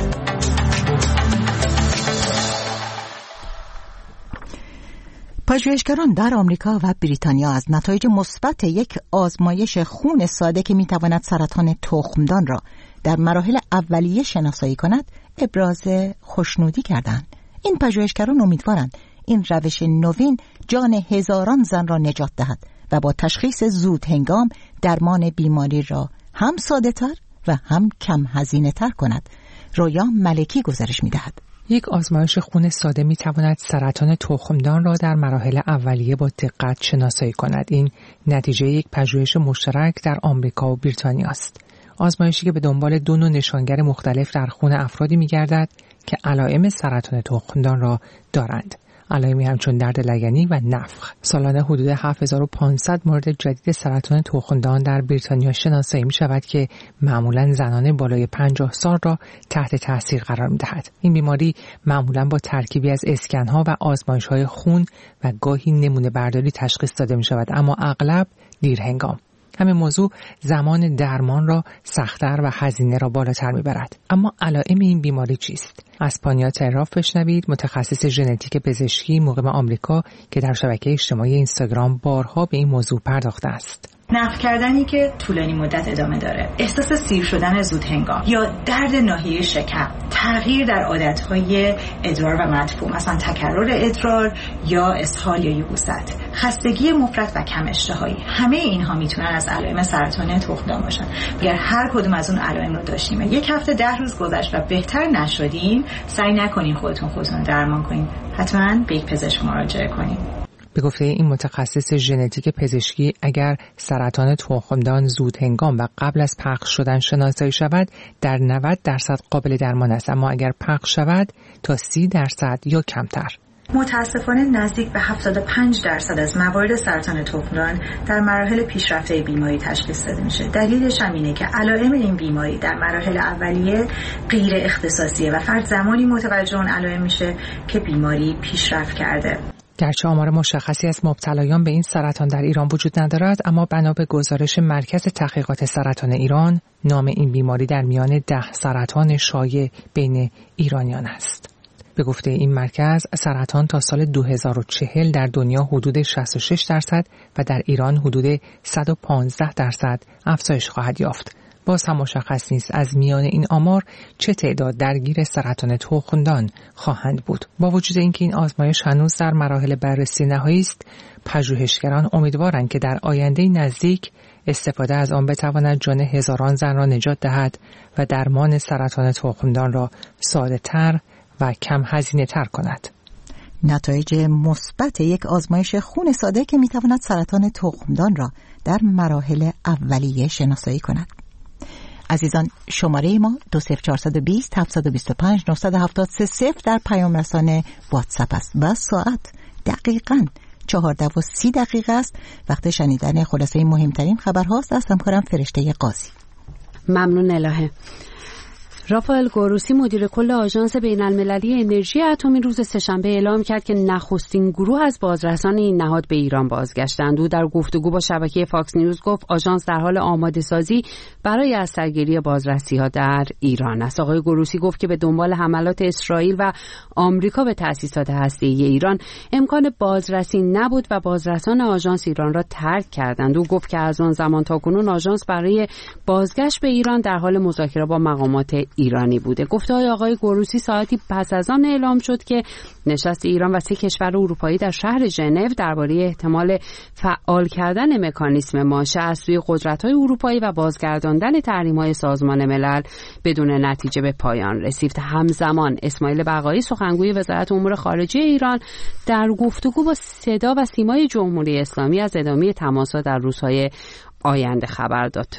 پژوهشگران در آمریکا و بریتانیا از نتایج مثبت یک آزمایش خون ساده که میتواند سرطان تخمدان را در مراحل اولیه شناسایی کند ابراز خوشنودی کردند. این پژوهشگران امیدوارند این روش نوین جان هزاران زن را نجات دهد و با تشخیص زود هنگام درمان بیماری را هم ساده تر و هم کم هزینه تر کند. رویا ملکی گزارش می دهد. یک آزمایش خون ساده می تواند سرطان تخمدان را در مراحل اولیه با دقت شناسایی کند. این نتیجه یک پژوهش مشترک در آمریکا و بریتانیا است. آزمایشی که به دنبال 2 نوع نشانگر مختلف در خون افرادی می گردد که علائم سرطان تخمدان را دارند. علائمی همچون درد لگنی و نفخ. سالانه حدود 7500 مورد جدید سرطان تخمدان در بریتانیا شناسایی می شود که معمولاً زنان بالای 50 سال را تحت تاثیر قرار می دهد. این بیماری معمولاً با ترکیبی از اسکن‌ها و آزمایش‌های خون و گاهی نمونه برداری تشخیص داده می شود، اما اغلب دیر هنگام. همین موضوع زمان درمان را سخت‌تر و هزینه را بالاتر می‌برد. اما علائم این بیماری چیست؟ از پانیا تراف بشنوید، متخصص ژنتیک پزشکی مقیم آمریکا که در شبکه اجتماعی اینستاگرام بارها به این موضوع پرداخته است. نفخ کردنی که طولانی مدت ادامه داره، احساس سیر شدن زود هنگام یا درد ناحیه شکم، تغییر در عادتهای ادرار و مدفوع، مثلا تکرر ادرار یا اسهال یا یبوست، خستگی مفرط و کم اشتهایی، همه اینها میتونن از علائم سرطان تخمدان باشن. اگر هر کدوم از اون علائم رو داشتیم، یک هفته 10 روز گذشت و بهتر نشدیم، سعی نکنین خودتون درمان کنین. حتما به یک پزشک مراجعه کنین. به گفته این متخصص ژنتیک پزشکی اگر سرطان تخمدان زود هنگام و قبل از پخش شدن شناسایی شود در 90% قابل درمان است، اما اگر پخش شود تا 30% یا کمتر. متاسفانه نزدیک به 75% از موارد سرطان تخمدان در مراحل پیشرفته بیماری تشخیص داده میشه. دلیلش هم اینه که علائم این بیماری در مراحل اولیه غیر اختصاصیه و فرد زمانی متوجه اون علائم میشه که بیماری پیشرفت کرده. گرچه آمار مشخصی از مبتلایان به این سرطان در ایران وجود ندارد، اما بنا به گزارش مرکز تحقیقات سرطان ایران، نام این بیماری در میان 10 سرطان شایع بین ایرانیان است. به گفته این مرکز، سرطان تا سال 2040 در دنیا حدود 66% و در ایران حدود 115% افزایش خواهد یافت. باز هم مشخص نیست از میان این آمار چه تعداد درگیر سرطان تخمدان خواهند بود. با وجود اینکه این آزمایش هنوز در مراحل بررسی نهایی است، پژوهشگران امیدوارند که در آینده نزدیک استفاده از آن بتواند جان هزاران زن را نجات دهد و درمان سرطان تخمدان را ساده‌تر و کم هزینه تر کند. نتایج مثبت یک آزمایش خون ساده که میتواند سرطان تخمدان را در مراحل اولیه شناسایی کند. عزیزان، شماره ما 20420 725 973 در پیام رسانه واتساپ است و ساعت دقیقاً 14:30 است. وقت شنیدن خلاصه مهمترین خبرهاست از همکارم فرشته قاضی. ممنون الهه. رافائل گروسی مدیر کل آژانس بین‌المللی انرژی اتمی روز سه‌شنبه اعلام کرد که نخستین گروه از بازرسان این نهاد به ایران بازگشتند. او در گفتگو با شبکه فاکس نیوز گفت آژانس در حال آماده سازی برای از سرگیری بازرسی‌ها در ایران است. آقای گروسی گفت که به دنبال حملات اسرائیل و آمریکا به تأسیسات هسته‌ای ایران امکان بازرسی نبود و بازرسان آژانس ایران را ترک کردند. او گفت که از آن زمان تاکنون آژانس برای بازگشت به ایران در حال مذاکره با مقامات ایرانی بوده. گفته‌های آقای گروسی ساعتی پس از آن اعلام شد که نشست ایران و 3 کشور اروپایی در شهر ژنو درباره احتمال فعال کردن مکانیسم ماشه از سوی قدرت‌های اروپایی و بازگرداندن تحریم‌های سازمان ملل بدون نتیجه به پایان رسید. همزمان اسماعیل بقایی سخنگوی وزارت امور خارجه ایران در گفتگو با صدا و سیمای جمهوری اسلامی از ادامه تماس‌ها در روزهای آینده خبر داد.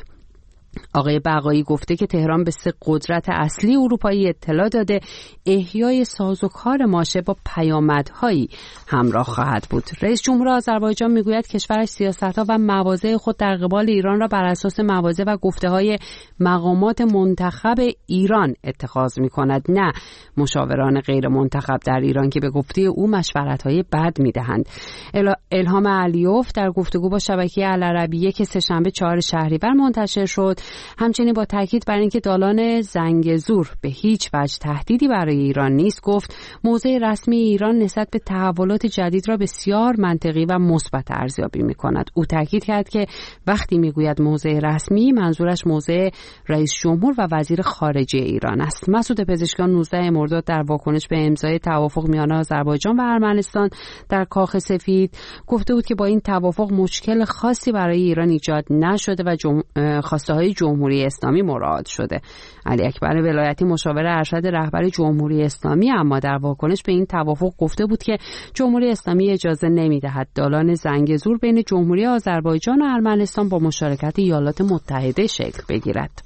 آقای بقایی گفته که تهران به 3 قدرت اصلی اروپایی اطلاع داده احیای سازوکار ماشه با پیامدهایی همراه خواهد بود. رئیس جمهور آذربایجان میگوید کشورش سیاست‌ها و مواضع خود در قبال ایران را بر اساس مواضع و گفته‌های مقامات منتخب ایران اتخاذ می‌کند، نه مشاوران غیر منتخب در ایران که به گفته او مشورت‌های بد می‌دهند. الهام علیوف در گفتگو با شبکه العربیه که سه‌شنبه 4 شهریور منتشر شد همچنین با تاکید بر اینکه دالان زنگزور به هیچ وجه تهدیدی برای ایران نیست گفت موضع رسمی ایران نسبت به تحولات جدید را بسیار منطقی و مثبت ارزیابی می‌کند. او تاکید کرد که وقتی میگوید موضع رسمی منظورش موضع رئیس جمهور و وزیر خارجه ایران است. مسعود پزشکیان 19 مرداد در واکنش به امضای توافق میان آذربایجان و ارمنستان در کاخ سفید گفته بود که با این توافق مشکل خاصی برای ایران ایجاد نشده و خواسته‌های جمهوری اسلامی مراعات شده. علی اکبر ولایتی مشاور ارشد رهبر جمهوری اسلامی اما در واکنش به این توافق گفته بود که جمهوری اسلامی اجازه نمی‌دهد دالان زنگزور بین جمهوری آذربایجان و ارمنستان با مشارکت ایالات متحده شکل بگیرد.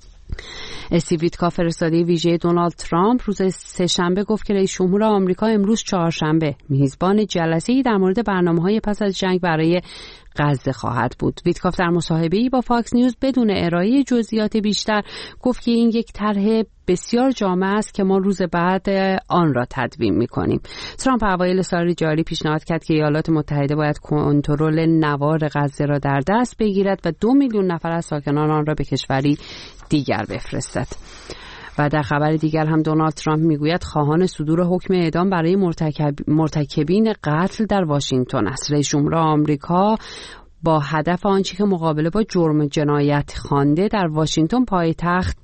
استیو ویتکاف فرستاده ویژه دونالد ترامپ روز سه‌شنبه گفت که رئیس جمهور آمریکا امروز چهارشنبه میزبان جلسه‌ای در مورد برنامه‌های پس از جنگ برای غزه خواهد بود. ویتکاف در مصاحبه‌ای با فاکس نیوز بدون ارائه جزئیات بیشتر گفت که این یک طرح بسیار جامع است که ما روز بعد آن را تدوین می‌کنیم. ترامپ اوایل سال جاری پیشنهاد کرد که ایالات متحده باید کنترل نوار غزه را در دست بگیرد و 2 میلیون نفر از ساکنان آن را به کشوری دیگر بفرستد. و در خبر دیگر هم دونالد ترامپ میگوید خواهان صدور حکم اعدام برای مرتکبین قتل در واشنگتن است. رئیس جمهور آمریکا با هدف آنچه که مقابله با جرم جنایت خوانده در واشنگتن پایتخت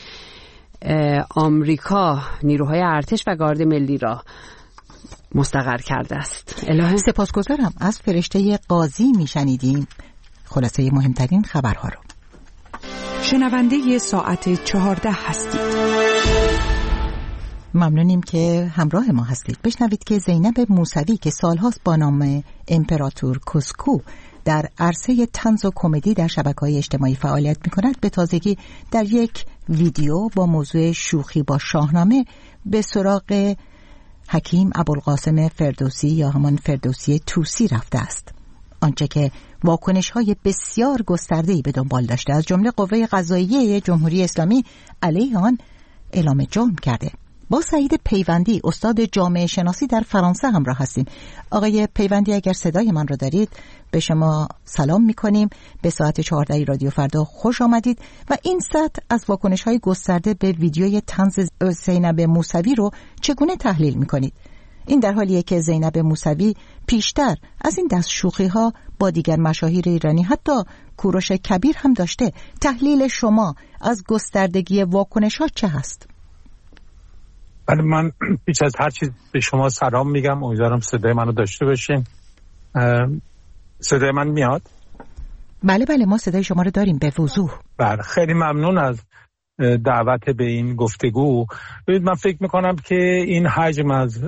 آمریکا نیروهای ارتش و گارد ملی را مستقر کرده است. الهه سپاسگزارم. از فرشته قاضی میشنیدیم خلاصه مهمترین خبرها رو. شنونده ساعت 14 هستید. ممنونیم که همراه ما هستید. بشنوید که زینب موسوی که سالهاست با نام امپراتور کوسکو در عرصه طنز و کمدی در شبکه‌های اجتماعی فعالیت می‌کند، به تازگی در یک ویدیو با موضوع شوخی با شاهنامه به سراغ حکیم ابوالقاسم فردوسی یا همان فردوسی توسی رفته است. آنچه که واکنش‌های بسیار گسترده‌ای به دنبال داشته، از جمله قوه قضاییه جمهوری اسلامی علیه آن اعلام جرم کرده. با سعید پیوندی استاد جامعه شناسی در فرانسه همراه هستیم. آقای پیوندی، اگر صدای من رو دارید به شما سلام می‌کنیم. به ساعت 14 رادیو فردا خوش آمدید و این سطح از واکنش‌های گسترده به ویدیوی طنز زینب موسوی رو چگونه تحلیل می‌کنید؟ این در حالیه که زینب موسوی پیشتر از این دست شوخی‌ها با دیگر مشاهیر ایرانی حتی کوروش کبیر هم داشته. تحلیل شما از گستردگی واکنش‌ها چه هست؟ بله، من پیش از هر چیز به شما سلام میگم. امیدوارم صدای منو داشته باشین. صدای من میاد؟ بله بله، ما صدای شما رو داریم به وضوح. بله، خیلی ممنون از دعوت به این گفتگو. ببینید، من فکر میکنم که این حجم از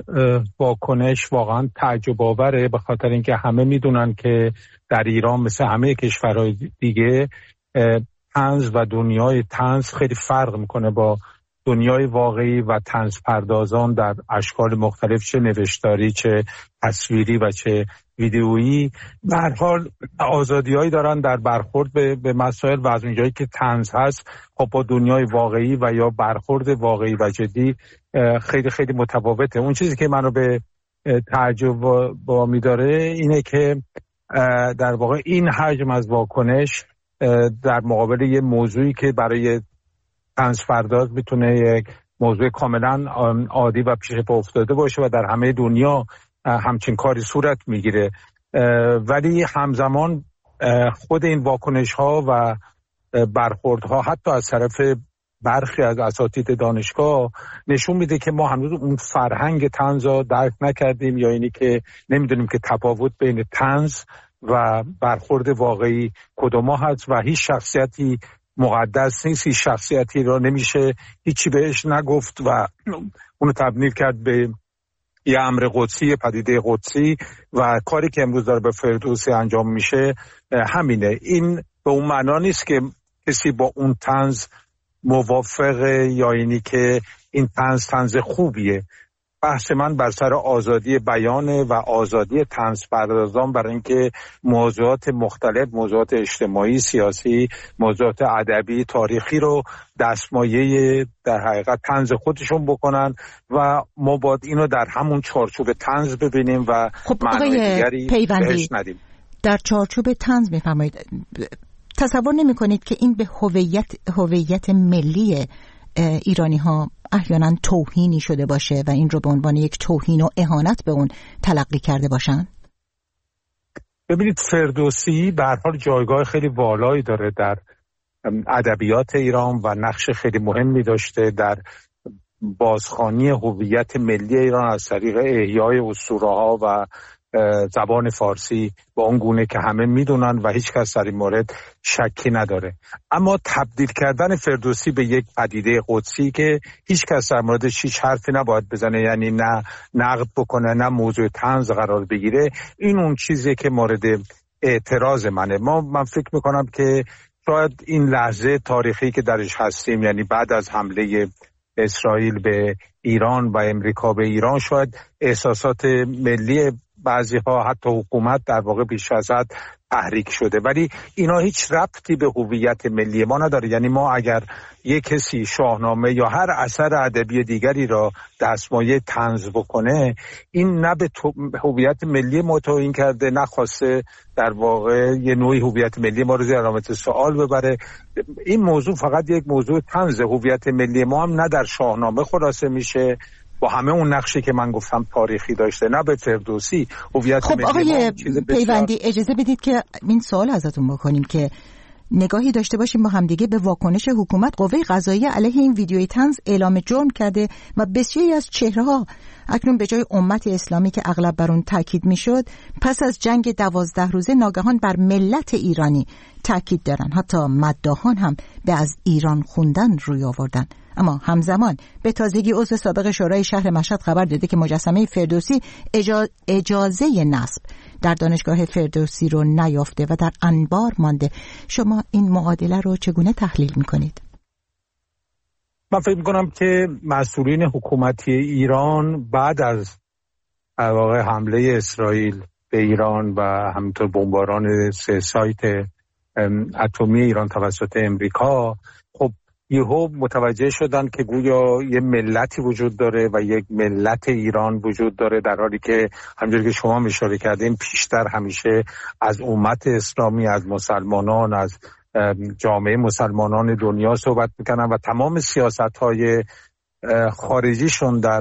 واکنش واقعا تعجب آوره، به خاطر اینکه همه میدونن که در ایران مثل همه کشورهای دیگه طنز و دنیای طنز خیلی فرق میکنه با دنیای واقعی و طنز پردازان در اشکال مختلف، چه نوشتاری، چه تصویری و چه ویدئویی. به هر حال آزادی‌هایی دارن در برخورد به مسائل و از اونجایی که طنز هست خب با دنیای واقعی و یا برخورد واقعی و جدی خیلی خیلی متفاوته. اون چیزی که منو به تعجب با می‌داره اینه که در واقع این حجم از واکنش در مقابل یه موضوعی که برای طنز پرداز میتونه یک موضوع کاملا عادی و پیش پا افتاده باشه و در همه دنیا همچین کاری صورت میگیره، ولی همزمان خود این واکنش ها و برخورد ها حتی از طرف برخی از اساتید دانشگاه نشون میده که ما هنوز اون فرهنگ طنز رو درک نکردیم، یا اینی که نمیدونیم که تفاوت بین طنز و برخورد واقعی کدوم هست و هیچ شخصیتی مقدس نیست، هیچ شخصیتی را نمیشه هیچی بهش نگفت و اونو تبدیل کرد به یه امر قدسی، پدیده قدسی، و کاری که امروز داره به فردوسی انجام میشه همینه. این به اون معنا نیست که کسی با اون طنز موافقه یا اینی که این طنز خوبیه. بحث من بر سر آزادی بیانه و آزادی طنز پردازان برای اینکه موضوعات مختلف، موضوعات اجتماعی، سیاسی، موضوعات ادبی، تاریخی رو دستمایه در حقیقت طنز خودشون بکنن و ما باید اینو در همون چارچوب طنز ببینیم و معنای دیگری بهش ندیم. در چارچوب طنز میفرمایید، تصور نمی کنید که این به هویت ملی ایرانی ها احیانا توهینی شده باشه و این رو به عنوان یک توهین و اهانت به اون تلقی کرده باشن؟ ببینید، فردوسی به هر حال جایگاه خیلی والایی داره در ادبیات ایران و نقش خیلی مهمی داشته در بازخوانی هویت ملی ایران از طریق احیای اسطوره‌ها و زبان فارسی با اون گونه که همه میدونن و هیچ کس در این مورد شکی نداره. اما تبدیل کردن فردوسی به یک پدیده قدسی که هیچ کس در موردش هیچ حرفی نباید بزنه، یعنی نه نقد بکنه نه موضوع طنز قرار بگیره، این اون چیزی که مورد اعتراض منه. من فکر میکنم که شاید این لحظه تاریخی که درش هستیم، یعنی بعد از حمله اسرائیل به ایران و امریکا به ایران، شاید احساسات ملی بعضی ها حتی حکومت در واقع بیش از حد تحریک شده، ولی اینا هیچ ربطی به هویت ملی ما نداره. یعنی ما اگر یک کسی شاهنامه یا هر اثر ادبی دیگری را دستمایه طنز بکنه، این نه به هویت ملی ما توهین کرده، نه خواسته در واقع یه نوعی هویت ملی ما رو زیر علامت سوال ببره. این موضوع فقط یک موضوع طنز. هویت ملی ما هم نه در شاهنامه خلاصه میشه با همه اون نقشی که من گفتم تاریخی داشته، نه به فردوسی. هویت خب آقای پیوندی، اجازه بدید که این سوال ازتون بکنیم که نگاهی داشته باشیم با همدیگه به واکنش حکومت. قوه قضاییه علیه این ویدیوی طنز اعلام جرم کرده و بسیاری از چهره‌ها اکنون به جای امت اسلامی که اغلب بر اون تاکید میشد، پس از جنگ 12 روزه ناگهان بر ملت ایرانی تأکید دارن. حتی مداحان هم به از ایران خوندن روی آوردن. اما همزمان به تازگی عضو سابق شورای شهر مشهد خبر داده که مجسمه فردوسی اجازه نصب در دانشگاه فردوسی رو نیافته و در انبار مانده. شما این معادله رو چگونه تحلیل میکنید؟ من فکر میکنم که مسئولین حکومتی ایران بعد از واقع حمله اسرائیل به ایران و همینطور بمباران 3 سایت اتمی ایران توسط امریکا، خب یهو متوجه شدن که گویا یه ملتی وجود داره و یک ملت ایران وجود داره، در حالی که همونجوری که شما اشاره کردین پیشتر همیشه از امت اسلامی، از مسلمانان، از جامعه مسلمانان دنیا صحبت میکنن و تمام سیاست‌های خارجیشون در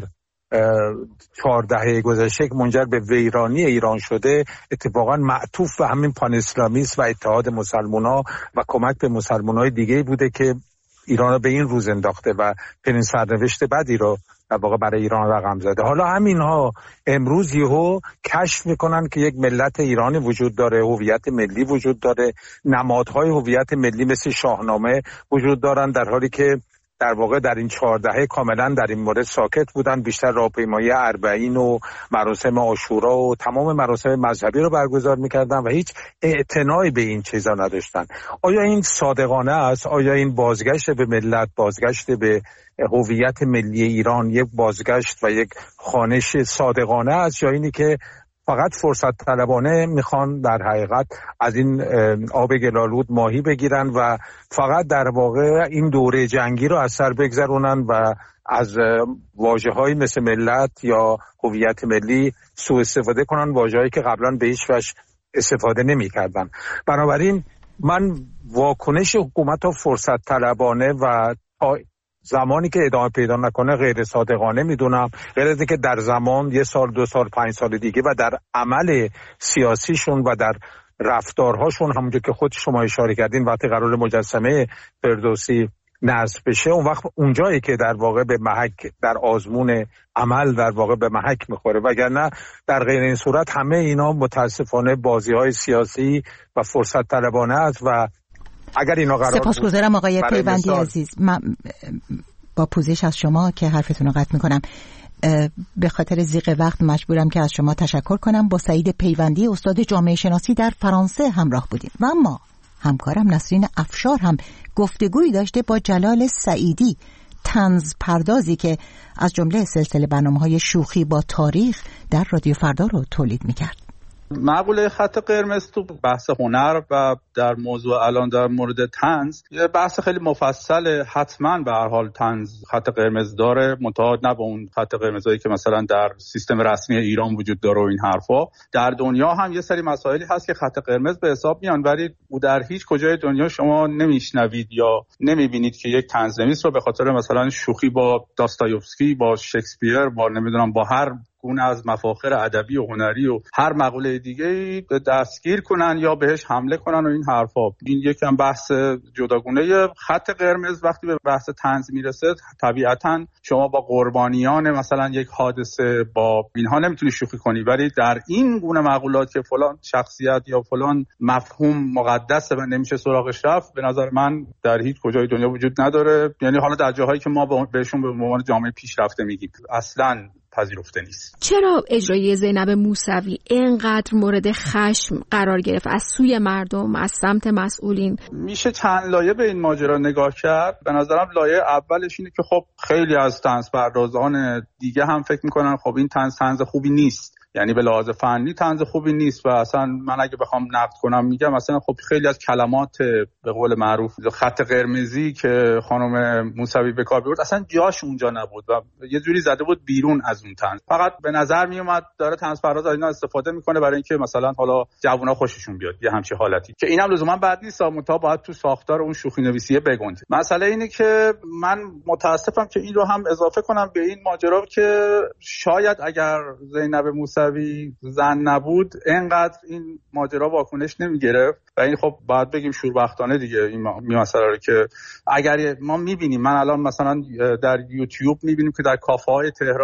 4 دهه گذشته منجر به ویرانی ایران شده اتفاقا معطوف به همین پان اسلامیسم و اتحاد مسلمان‌ها و کمک به مسلمان‌های دیگه بوده که ایران رو به این روز انداخته و پنین سرنوشت بدی رو در واقع برای ایران رقم زده. حالا همینها امروز یهو کشف میکنن که یک ملت ایرانی وجود داره، هویت ملی وجود داره، نمادهای هویت ملی مثل شاهنامه وجود دارن، در حالی که در واقع در این 4 دهه کاملا در این مورد ساکت بودن. بیشتر راهپیمایی اربعین و مراسم عاشورا و تمام مراسم مذهبی رو برگزار میکردن و هیچ اعتنایی به این چیزا نداشتن. آیا این صادقانه است؟ آیا این بازگشت به ملت، بازگشت به هویت ملی ایران یک بازگشت و یک خوانش صادقانه است، یا اینی که فقط فرصت طلبانه میخوان در حقیقت از این آب گلالود ماهی بگیرن و فقط در واقع این دوره جنگی رو از سر بگذرونن و از واژه‌هایی مثل ملت یا هویت ملی سوء استفاده کنن، واژه‌هایی که قبلا به هیچ وجه استفاده نمی‌کردن. بنابراین من واکنش حکومت رو فرصت طلبانه و زمانی که ادامه پیدا نکنه غیر صادقانه میدونم، غیر از اینکه در زمان 1 سال 2 سال 5 سال دیگه و در عمل سیاسیشون و در رفتارهاشون همونجور که خود شما اشاره کردین وقتی قرار مجسمه فردوسی نصب بشه اون وقت اونجایی که در واقع به محک در آزمون عمل در واقع به محک میخوره، وگرنه در غیر این صورت همه اینا متاسفانه بازی‌های سیاسی و فرصت طلبانه است و اگر اینا قرار سپاسگزارم آقای پیوندی عزیز. من با پوزش از شما که حرفتون رو قطع میکنم، به خاطر ضیق وقت مجبورم که از شما تشکر کنم. با سعید پیوندی استاد جامعه شناسی در فرانسه همراه بودیم و اما همکارم نسرین افشار هم گفتگویی داشته با جلال سعیدی، طنز پردازی که از جمله سلسله برنامه‌های شوخی با تاریخ در رادیو فردا رو تولید میکرد. مقوله خط قرمز تو بحث هنر و در موضوع الان در مورد طنز یه بحث خیلی مفصله. حتما به هر حال طنز خط قرمز داره، منتها نه با اون خط قرمزایی که مثلا در سیستم رسمی ایران وجود داره و این حرفا. در دنیا هم یه سری مسائلی هست که خط قرمز به حساب میان، ولی در هیچ کجای دنیا شما نمیشنوید یا نمیبینید که یک طنزنویس رو به خاطر مثلا شوخی با داستایوفسکی، با شکسپیر، با نمیدونم با هر گونه از مفاخر ادبی و هنری و هر مقوله دیگه دستگیر کنن یا بهش حمله کنن و این حرفا. این یکم بحث جداگونه. خط قرمز وقتی به بحث طنز میرسه طبیعتا شما با قربانیان مثلا یک حادثه با اینها نمیتونی شوخی کنی، ولی در این گونه مقولات که فلان شخصیت یا فلان مفهوم مقدسه و نمیشه سراغش رفت، به نظر من در هیچ کجای دنیا وجود نداره. یعنی حالا در جاهایی که ما بهشون به عنوان جامعه پیشرفته میگیم اصلاً پذیرفته نیست. چرا اجرای زینب موسوی اینقدر مورد خشم قرار گرفت از سوی مردم، از سمت مسئولین؟ میشه چند لایه به این ماجرا نگاه کرد. به نظرم لایه اولش اینه که خب خیلی از طنزپردازان دیگه هم فکر میکنن خب این طنز خوبی نیست، یعنی به لحاظ فنی طنز خوبی نیست و اصلا من اگه بخوام نقد کنم میگم مثلا خب خیلی از کلمات به قول معروف خط قرمزی که خانم موسوی به کار برد اصلا جاش اونجا نبود و یه جوری زده بود بیرون از اون طنز. فقط به نظر میومد داره طنزپرداز از اینا استفاده میکنه برای اینکه مثلا حالا جوونا خوششون بیاد، یه همچین حالتی که اینم لزوما بد نیست، منتها باید تو ساختار اون شوخی نویسیه بگنجه. مسئله اینه که من متاسفم که این رو هم اضافه کنم به این ماجرا که شاید اگر زینب موسوی زن نبود اینقدر این ماجرا واکنش نمیگرفت و این خب باید بگیم شوربختانه دیگه این مسئله رو که اگر ما میبینیم، من الان مثلا در یوتیوب میبینیم که در کافه‌های تهران داره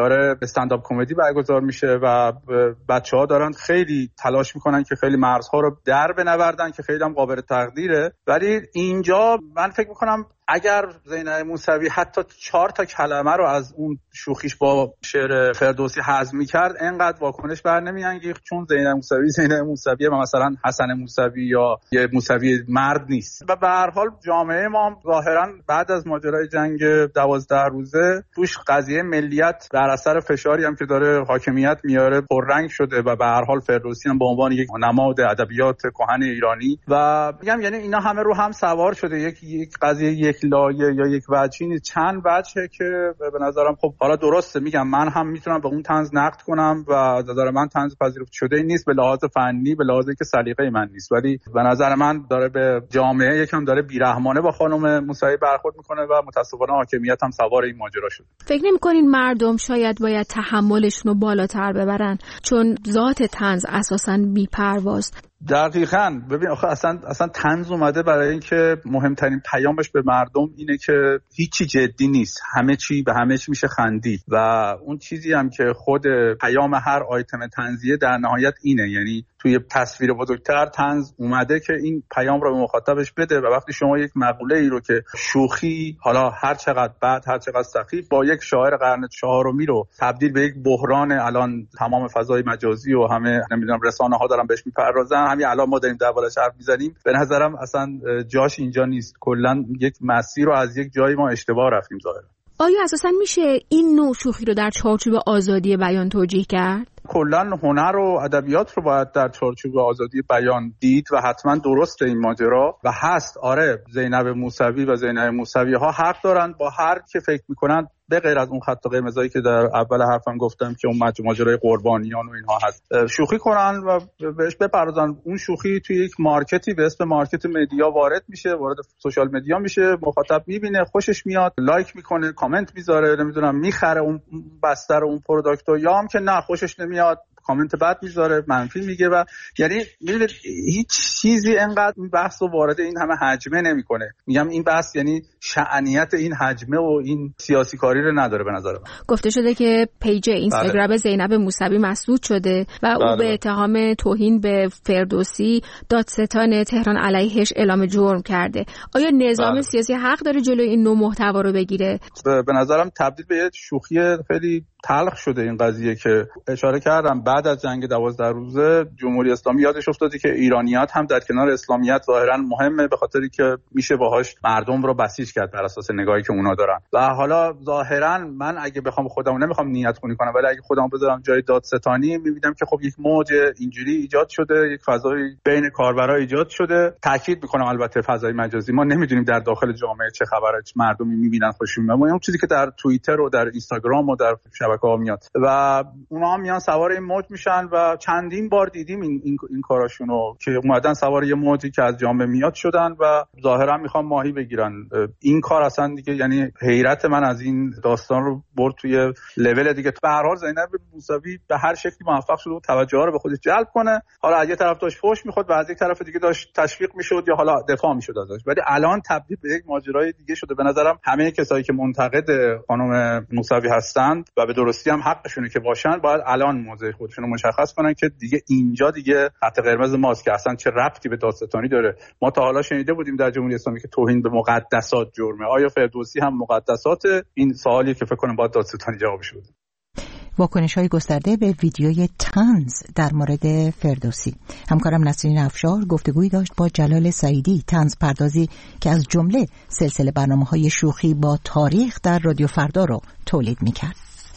داره استندآپ کمدی برگزار میشه و بچه‌ها دارن خیلی تلاش میکنن که خیلی مرزها رو در بنوردن که خیلی هم قابل تقدیره. ولی اینجا من فکر میکنم اگر زینب موسوی حتی 4 تا کلمه رو از اون شوخیش با شعر فردوسی حذف می‌کرد اینقدر واکنش بر نمی‌انگیخت، چون زینب موسوی و مثلا حسن موسوی یا یه موسوی مرد نیست. و به هر حال جامعه ما ظاهرا بعد از ماجرای جنگ 12 روزه توش قضیه ملیت در اثر فشاری هم که داره حاکمیت میاره پررنگ شده و به هر حال فردوسی هم به عنوان یک نماد ادبیات کهن ایرانی و میگم یعنی اینا همه رو هم سوار شده. یک قضیه یک لایه یا یک وجهی نیست، چند وجهه که به نظرم خب حالا درسته، میگم من هم میتونم به اون طنز نقد کنم و از نظر من طنز پذیرفته شده نیست به لحاظ فنی، به لحاظ که سلیقه من نیست، ولی به نظر من داره به جامعه یکم داره بیرحمانه با خانم موسوی برخورد میکنه و متاسفانه حاکمیت هم سوار این ماجرا شده. فکر نمی‌کنین مردم شاید باید تحملشون رو بالاتر ببرن چون ذات طنز اساساً بی‌پرواست؟ دقیقاً. ببین آخه اصلا طنز اومده برای اینکه مهمترین پیامش به مردم اینه که هیچی جدی نیست، همه چی به همه چی میشه خندید و اون چیزی هم که خود پیام هر آیتم طنزیه در نهایت اینه، یعنی توی تصویر بزرگتر طنز اومده که این پیام رو به مخاطبش بده و وقتی شما یک مقوله ای رو که شوخی حالا هر چقدر بد هر چقدر سخیف با یک شاعر قرن 4 رو تبدیل به یک بحران الان تمام فضای مجازی و همه نمیدونم رسانه‌ها دارن بهش میپردازن، همین الان ما داریم دربارش حرف میزنیم، به نظرم اصلا جاش اینجا نیست. کلا یک مسیر رو از یک جایی ما اشتباه رفتیم ظاهرا. آیا اساساً میشه این نوع شوخی رو در چارچوب آزادی بیان توجیه کرد؟ کلا هنر و ادبیات رو باید در چارچوب آزادی بیان دید و حتما درسته این ماجرا و هست. آره زینب موسوی و زینب موسوی ها حق دارن با هر که فکر میکنن به غیر از اون خط قرمزایی که در اول حرفم گفتم که اون ماجرای قربانیان و اینها هست شوخی کنن و بهش بپردازن. اون شوخی توی یک مارکتی به اسم مارکت مدیا وارد میشه، وارد سوشال مدیا میشه، مخاطب میبینه، خوشش میاد، لایک میکنه، کامنت میذاره، نمیدونم میخره اون بستر اون پروداکتو، یا هم که نه خوشش نمیاد کامنت بد میذاره، منفی میگه و یعنی میدونید هیچ چیزی انقدر این بحث رو وارد این همه حجمه نمیکنه. میگم این بحث یعنی شأنیت این حجمه و این سیاسی کاری رو نداره. به نظر من گفته شده که پیج اینستاگرام زینب موسوی مسدود شده و او به اتهام توهین به فردوسی دادستان تهران علیهش اعلام جرم کرده. آیا نظام سیاسی حق داره جلوی این نوع محتوا رو بگیره؟ به نظرم تبدیل به یه شوخی خیلی تلخ شده این قضیه که اشاره کردم. بعد از جنگ 12 روزه جمهوری اسلامی یادش افتادی که ایرانیات هم در کنار اسلامیت ظاهرا مهمه به خاطری که میشه باهاش مردم رو بسیج کرد بر اساس نگاهی که اونا دارن. و حالا ظاهرا من اگه بخوام خودمو نمیخوام نیت خونی کنم ولی اگه خودمو بذارم جای دادستانی میبینم که خب یک موج اینجوری ایجاد شده، یک فضای بین کاربرا ایجاد شده. تاکید میکنم البته فضای مجازی ما نمیدونیم در داخل جامعه چه خبره، چه مردمی میبینن خوششون میاد. اون چیزی که در توییتر و در اینستاگرام و در شبکه‌ها میاد و اونا هم میان سوار این موج میشن و چندین بار دیدیم این کاراشونو که اومدن سوار یه موجی که از جامعه میاد شدن و ظاهرا میخوان ماهی بگیرن. این کار اصلا دیگه یعنی حیرت من از این داستان رو برد توی لول دیگه. به هر حال زینب موسوی به هر شکلی موفق شد و توجه ها رو به خودش جلب کنه. حالا از یه طرف داشت فحش میخورد و از یک طرف دیگه داشت تشویق میشد یا حالا دفاع میشد ازش، ولی الان تبدیل به یک ماجرای دیگه شده. به نظرم همه کسایی که منتقد خانم موسوی هستند و به درستی هم حقشونه که باشن باید الان موضع خودشون رو مشخص کنن که دیگه اینجا دیگه خط قرمز ماست که اصلا چه ربطی به دادستانی داره. ما تا حالا شنیده بودیم در جمهوری اسلامی که توهین به مقدسات جرمه. آیا فردوسی هم مقدسات؟ این سوالی که فکر کنم باید دادستانی جوابش بده. واکنش‌های گسترده به ویدیوی طنز در مورد فردوسی. همکارم نسرین افشار گفتگویی داشت با جلال سعیدی، طنز پردازی که از جمله سلسله برنامه‌های شوخی با تاریخ در رادیو فردا رو تولید می‌کرد.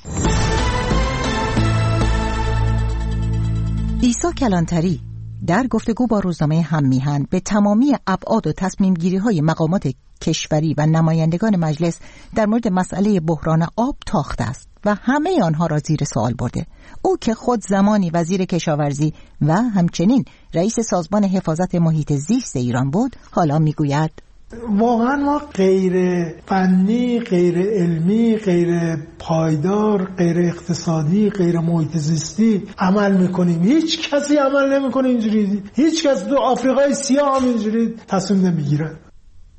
عیسی کلانتری در گفتگو با روزنامه هم میهن به تمامی ابعاد و تصمیم گیری های مقامات کشوری و نمایندگان مجلس در مورد مسئله بحران آب تاخته است و همه آنها را زیر سوال برده. او که خود زمانی وزیر کشاورزی و همچنین رئیس سازمان حفاظت محیط زیست ایران بود، حالا میگوید واقعا ما غیر فنی، غیر علمی، غیر پایدار، غیر اقتصادی، غیر محیط زیستی عمل میکنیم. هیچ کسی عمل نمیکنه اینجوری. هیچ کس تو آفریقای سیاه هم اینجوری تصمیم نمیگیره.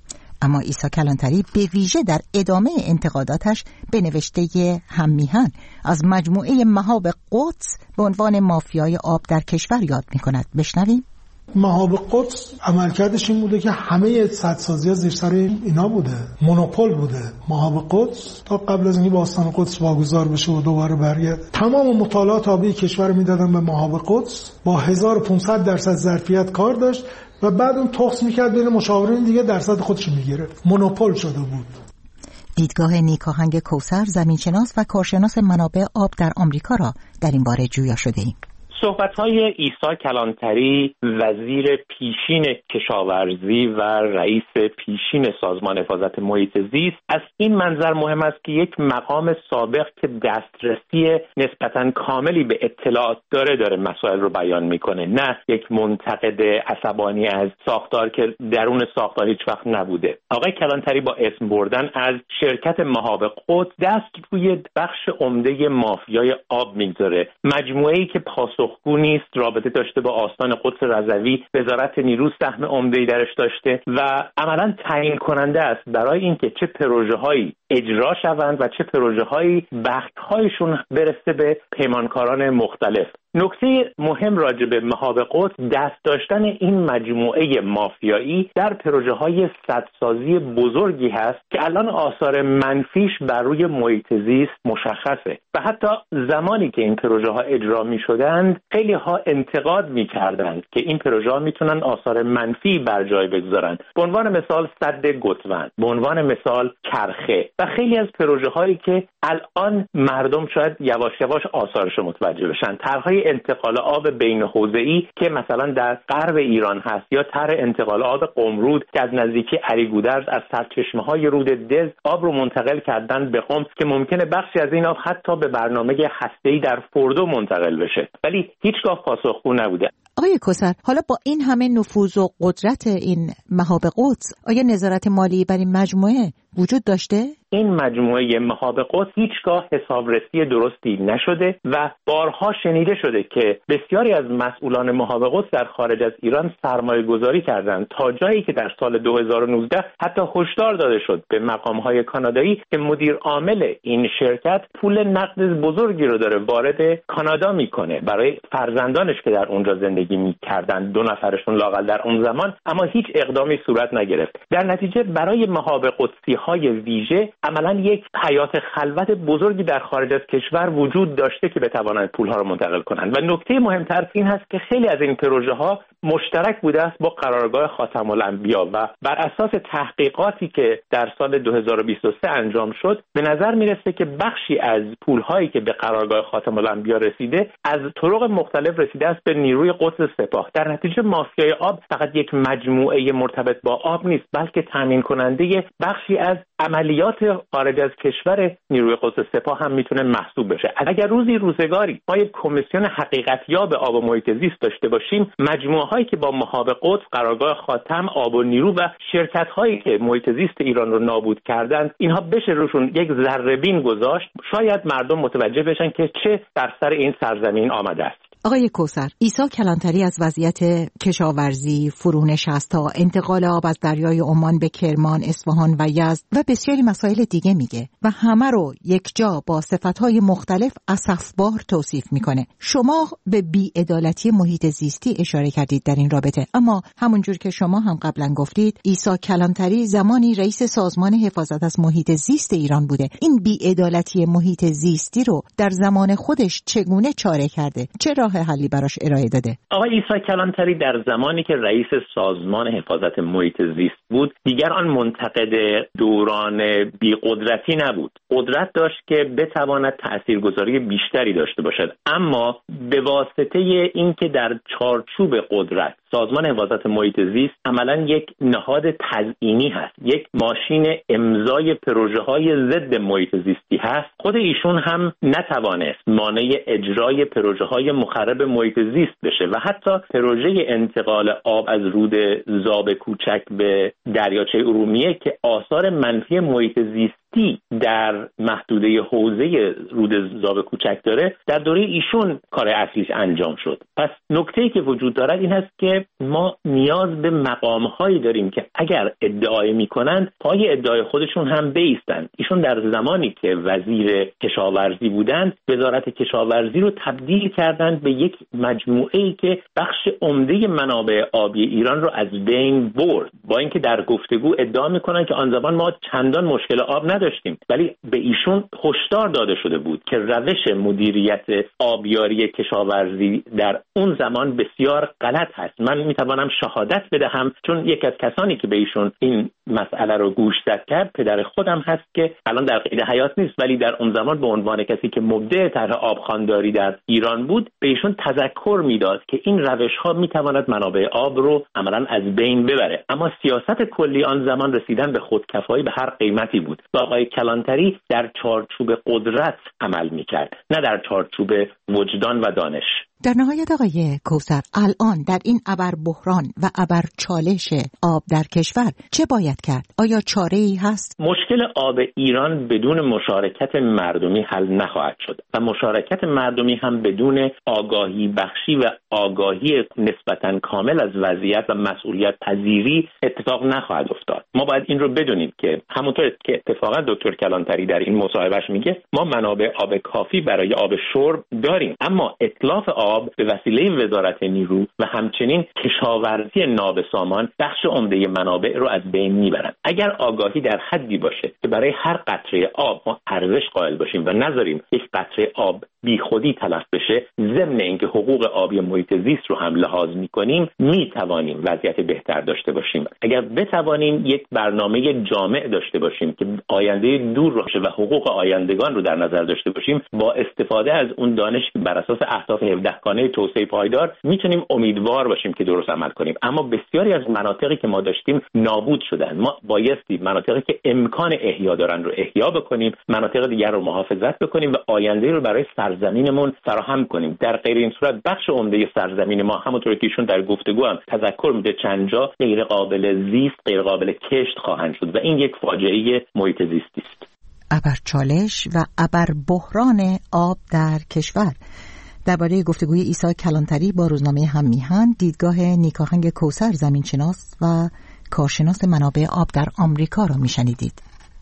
اما عیسی کلانتری به ویژه در ادامه انتقاداتش به نوشته هم میهن از مجموعه مهاب قدس به عنوان مافیای آب در کشور یاد می‌کند. بشنویم. مهاب قدس عملکردش این بوده که همه سدسازی‌ها زیر سر اینا بوده، مونوپول بوده. مهاب قدس تا قبل از اینکه باستان قدس واگذار بشه و دوباره برگرده، تمام مطالعات آبی کشور میدادن به مهاب قدس، با 1500% ظرفیت کار داشت و بعد اون تخص میکرد بین مشاورین دیگه درصد خودش میگرفت. مونوپول شده بود. دیدگاه نیکاهنگ کوثر، زمینشناس و کارشناس منابع آب در آمریکا را در این باره جویا شده ایم. صحبت‌های عیسی کلانتری، وزیر پیشین کشاورزی و رئیس پیشین سازمان حفاظت محیط زیست، از این منظر مهم است که یک مقام سابق که دسترسی نسبتاً کاملی به اطلاعات داره مسائل رو بیان میکنه، نه یک منتقد عصبانی از ساختار که درون ساختار هیچ وقت نبوده. آقای کلانتری با اسم بردن از شرکت مهاب قدس دست روی بخش عمده مافیای آب میگذاره، مجموعه‌ای که پاسخگو نیست، رابطه داشته با آستان قدس رضوی، وزارت نیرو سهم عمده‌ای درش داشته و عملاً تعیین کننده است برای اینکه چه پروژه‌هایی اجرا شوند و چه پروژه‌هایی بخت‌هایشون برسه به پیمانکاران مختلف. نکته مهم راجع به مهاب قدس دست داشتن این مجموعه مافیایی در پروژه‌های سدسازی بزرگی هست که الان آثار منفیش بر روی محیط زیست مشخصه و حتی زمانی که این پروژه‌ها اجرا می‌شدند خیلی‌ها انتقاد می‌کردند که این پروژه‌ها می‌تونن آثار منفی بر جای بگذارن. به عنوان مثال سد گتوند، به عنوان مثال کرخه و خیلی از پروژه‌هایی که الان مردم شاید یواش یواش آثارش متوجه بشن. طرح‌های انتقال آب بین حوزه‌ای که مثلا در غرب ایران هست یا طرح انتقال آب قمرود که از نزدیکی علیگودرز از سرچشمه‌های رود دز آب رو منتقل کردن به قم که ممکنه بخشی از این آب حتی به برنامه هسته‌ای در فردو منتقل بشه، ولی هیچگاه پاسخگو نبوده. آقای کوثر، حالا با این همه نفوذ و قدرت این مهاب قدس، آیا نظارت مالی بر این مجموعه وجود داشته؟ این مجموعه مهاب قدس هیچگاه حسابرسی درستی نشده و بارها شنیده شده که بسیاری از مسئولان مهاب قدس در خارج از ایران سرمایه گذاری کردند تا جایی که در سال 2019 حتی هشدار داده شد به مقام‌های کانادایی که مدیر عامل این شرکت پول نقد بزرگی رو داره وارد کانادا میکنه برای فرزندانش که در اونجا زندگی میکردن، 2 نفرشون لااقل در اون زمان، اما هیچ اقدامی صورت نگرفت. در نتیجه برای مهاب قدسی‌های ویژه عملاً یک حیات خلوت بزرگی در خارج از کشور وجود داشته که بتوانند پولها رو منتقل کنند و نکته مهمتر این هست که خیلی از این پروژه‌ها مشترک بوده است با قرارگاه خاتم الانبیا و بر اساس تحقیقاتی که در سال 2023 انجام شد به نظر میرسه که بخشی از پولهایی که به قرارگاه خاتم الانبیا رسیده از طرق مختلف رسیده است به نیروی قدس سپاه. در نتیجه مافیای آب فقط یک مجموعه مرتبط با آب نیست، بلکه تامین کننده بخشی از عملیات خارج از کشور نیروی قدس سپاه هم میتونه محسوب بشه. اگر روزگاری ما یک کمیسیون حقیقتیاب آب و محیط زیست داشته باشیم، مجموعه‌هایی که با مهاب قدس، قرارگاه خاتم، آب و نیرو و شرکت‌هایی که محیط زیست ایران رو نابود کردند، اینها بشه روشون یک ذره‌بین گذاشت، شاید مردم متوجه بشن که چه در سر این سرزمین آمده است. آقای کوثر، عیسی کلانتری از وضعیت کشاورزی، فرونشست تا انتقال آب از دریای عمان به کرمان، اصفهان و یزد و بسیاری مسائل دیگه میگه و همه رو یک جا با صفتهای مختلف اسفبار توصیف میکنه. شما به بی‌عدالتی محیط زیستی اشاره کردید در این رابطه، اما همونجور که شما هم قبلا گفتید عیسی کلانتری زمانی رئیس سازمان حفاظت از محیط زیست ایران بوده. این بی‌عدالتی محیط زیستی رو در زمان خودش چگونه چاره کرده؟ چه راه حلی براش ارائه داده؟ آقای عیسی کلانتری در زمانی که رئیس سازمان حفاظت محیط زیست بود دیگر آن منتقد دوران بی‌قدرتی نبود. قدرت داشت که بتواند تاثیرگذاری بیشتری داشته باشد، اما به واسطه اینکه در چارچوب قدرت سازمان حفاظت محیط زیست عملاً یک نهاد تزیینی هست، یک ماشین امضای پروژه‌های ضد محیط زیستی هست، خود ایشون هم نتوانست مانع اجرای پروژه‌های مخرب محیط زیست بشه و حتی پروژه انتقال آب از رود زاب کوچک به دریاچه ارومیه که آثار منفی محیط زیستی هستی در محدوده حوزه رودزاب کوچک داره در دوره ایشون کار اصلیش انجام شد. پس نکته‌ای که وجود دارد این هست که ما نیاز به مقام‌هایی داریم که اگر ادعای می‌کنند پای ادعای خودشون هم بایستند. ایشون در زمانی که وزیر کشاورزی بودند وزارت کشاورزی رو تبدیل کردند به یک مجموعه‌ای که بخش عمده منابع آبی ایران رو از بین برد، با اینکه در گفتگو ادعا می‌کنند که آن زمان ما چندان مشکل آب نداشتیم، ولی به ایشون هشدار داده شده بود که روش مدیریت آبیاری کشاورزی در اون زمان بسیار غلط هست. من میتوانم شهادت بدهم چون یک از کسانی که به ایشون این مسئله رو گوشزد کرد پدر خودم هست که الان در قید حیات نیست، ولی در اون زمان به عنوان کسی که مبدع طرح آبخوانداری در ایران بود به ایشون تذکر میداد که این روش‌ها میتواند منابع آب رو عملاً از بین ببره. اما سیاست کلی آن زمان رسیدن به خودکفایی به هر قیمتی بود و آقای کلانتری در چارچوب قدرت عمل میکرد، نه در چارچوب وجدان و دانش. در نهایت آقای کوثر، الان در این ابر بحران و ابر چالش آب در کشور چه باید کرد؟ آیا چاره‌ای هست؟ مشکل آب ایران بدون مشارکت مردمی حل نخواهد شد و مشارکت مردمی هم بدون آگاهی بخشی و آگاهی نسبتاً کامل از وضعیت و مسئولیت پذیری اتفاق نخواهد افتاد. ما باید این رو بدونیم که همونطور که اتفاقا دکتر کلانتری در این مصاحبهش میگه ما منابع آب کافی برای آب شرب داریم، اما اتلاف آب به وسیله وزارت نیرو و همچنین کشاورزی نابسامان بخش عمده منابع رو از بین میبرند. اگر آگاهی در حدی باشه که برای هر قطره آب ما ارزش قائل باشیم و نذاریم یک قطره آب بیخودی تلف بشه، ضمن اینکه حقوق آبی محیط زیست رو هم لحاظ میکنیم، میتوانیم وضعیت بهتر داشته باشیم. اگر بتوانیم یک برنامه جامع داشته باشیم که آینده دور رو و حقوق آیندگان رو در نظر داشته باشیم، با استفاده از اون دانش بر اساس اهداف 17 گانه توسعه پایدار میتونیم امیدوار باشیم که درست عمل کنیم. اما بسیاری از مناطقی که ما داشتیم نابود شدن. ما بایستی مناطقی که امکان احیا دارن رو احیا بکنیم، مناطق دیگر رو محافظت بکنیم و آینده رو برای سرزمینمون فراهم کنیم. در غیر این صورت بخش عمده سرزمین ما همونطور که ایشون در گفتگو هم تذکر میده چند جا غیر قابل زیست، غیر قابل کشت خواهند شد و این یک فاجعه محیط زیستی است. ابر چالش و ابر بحران آب در کشور. درباره گفتگوی عیسی کلانتری با روزنامه هم میهن، دیدگاه نیکاهنگ کوثر زمینشناس و کارشناس منابع آب در آمریکا را میشنیدید.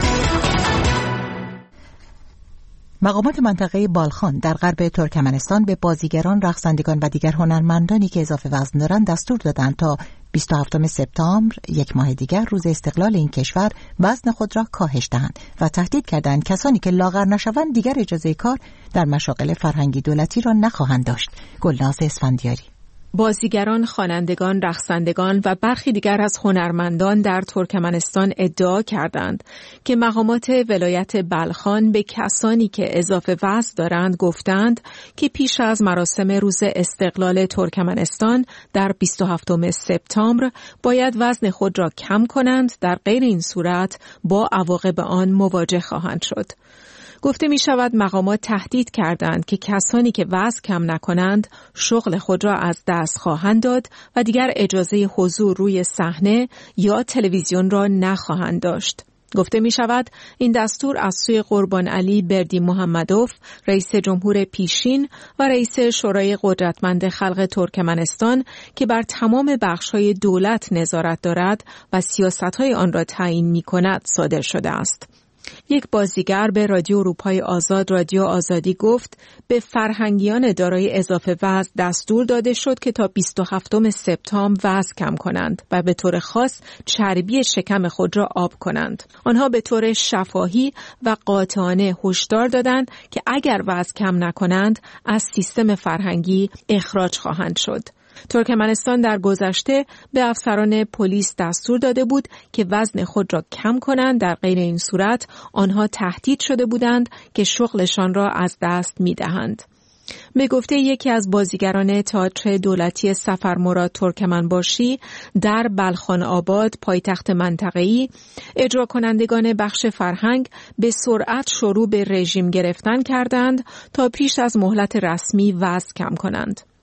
مقامات منطقه بالخان در غرب ترکمنستان به بازیگران، رقصندگان و دیگر هنرمندانی که اضافه وزن دارند دستور دادند تا 27 سپتامبر، یک ماه دیگر، روز استقلال این کشور، وزن خود را کاهش دهند و تهدید کردند کسانی که لاغر نشوند دیگر اجازه کار در مشاغل فرهنگی دولتی را نخواهند داشت. گلناز اسفندیاری. بازیگران، خوانندگان، رقصندگان و برخی دیگر از هنرمندان در ترکمنستان ادعا کردند که مقامات ولایت بلخان به کسانی که اضافه وزن دارند گفتند که پیش از مراسم روز استقلال ترکمنستان در 27 سپتامبر باید وزن خود را کم کنند، در غیر این صورت با عواقب آن مواجه خواهند شد. گفته می شود مقامات تهدید کردند که کسانی که وزن کم نکنند شغل خود را از دست خواهند داد و دیگر اجازه حضور روی صحنه یا تلویزیون را نخواهند داشت. گفته می شود این دستور از سوی قربان علی بردی محمدوف، رئیس جمهور پیشین و رئیس شورای قدرتمند خلق ترکمنستان که بر تمام بخش‌های دولت نظارت دارد و سیاست‌های آن را تعیین می‌کند صادر شده است. یک بازیگر به رادیو اروپای آزاد، رادیو آزادی، گفت به فرهنگیان دارای اضافه وزن دستور داده شد که تا 27 سپتامبر وزن کم کنند و به طور خاص چربی شکم خود را آب کنند. آنها به طور شفاهی و قاطعانه هشدار دادند که اگر وزن کم نکنند از سیستم فرهنگی اخراج خواهند شد. ترکمنستان در گذشته به افسران پلیس دستور داده بود که وزن خود را کم کنند، در غیر این صورت آنها تهدید شده بودند که شغلشان را از دست می‌دهند. به گفته یکی از بازیگران تئاتر دولتی سفرمراد ترکمنباشی در بلخان آباد، پایتخت منطقه‌ای، اجرا کنندگان بخش فرهنگ به سرعت شروع به رژیم گرفتن کردند تا پیش از مهلت رسمی وزن کم کنند.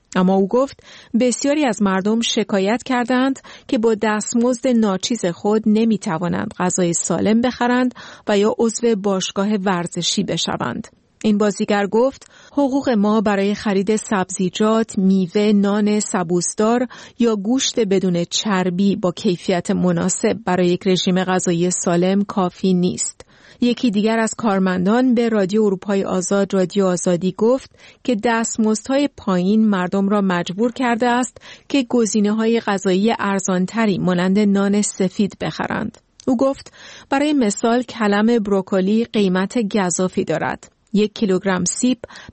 اما او گفت بسیاری از مردم شکایت کردند که با دستمزد ناچیز خود نمیتوانند غذای سالم بخرند و یا عضو باشگاه ورزشی بشوند. این بازیگر گفت حقوق ما برای خرید سبزیجات، میوه، نان سبوسدار یا گوشت بدون چربی با کیفیت مناسب برای یک رژیم غذایی سالم کافی نیست. یکی دیگر از کارمندان به رادیو اروپای آزاد رادیو آزادی گفت که دستمزدهای پایین مردم را مجبور کرده است که گزینه‌های غذایی ارزانتری مانند نان سفید بخرند. او گفت برای مثال کلم بروکلی قیمت گزافی دارد. 1 کیلوگرم سیب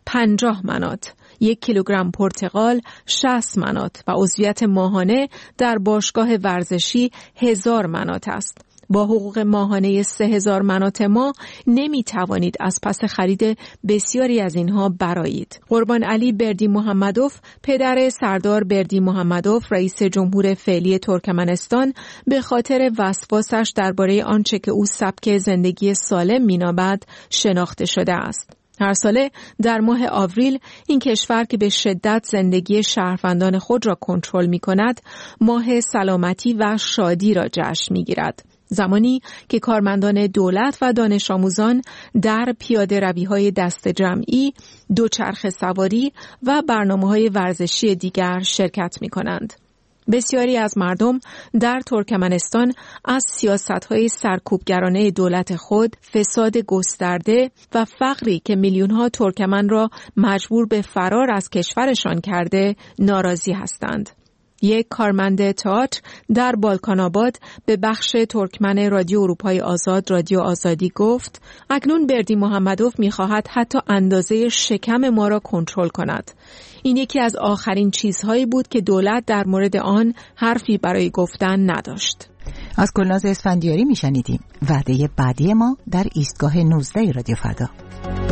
50 منات، 1 کیلوگرم پرتقال 60 منات و عضویت ماهانه در باشگاه ورزشی 1000 منات است. با حقوق ماهانه 3000 منات ما نمی توانید از پس خرید بسیاری از اینها برآیید. قربان علی بردی محمدوف، پدر سردار بردی محمدوف رئیس جمهور فعلی ترکمنستان، به خاطر وسواسش درباره آنچه که او سبک زندگی سالم مینامد شناخته شده است. هر ساله در ماه آوریل این کشور که به شدت زندگی شهروندان خود را کنترل می‌کند، ماه سلامتی و شادی را جشن می‌گیرد. زمانی که کارمندان دولت و دانش آموزان در پیاده روی‌های دست جمعی، دوچرخه سواری و برنامه‌های ورزشی دیگر شرکت می‌کنند. بسیاری از مردم در ترکمنستان از سیاست‌های سرکوبگرانه دولت خود، فساد گسترده و فقری که میلیون‌ها ترکمن را مجبور به فرار از کشورشان کرده ناراضی هستند. یک کارمند تئاتر در بالکان آباد به بخش ترکمن رادیو اروپای آزاد رادیو آزادی گفت اکنون بردی محمدوف می‌خواهد حتی اندازه شکم ما را کنترل کند. این یکی از آخرین چیزهایی بود که دولت در مورد آن حرفی برای گفتن نداشت. از گلناز اسفندیاری میشنیدیم. وعده بعدی ما در ایستگاه 19 رادیو فردا.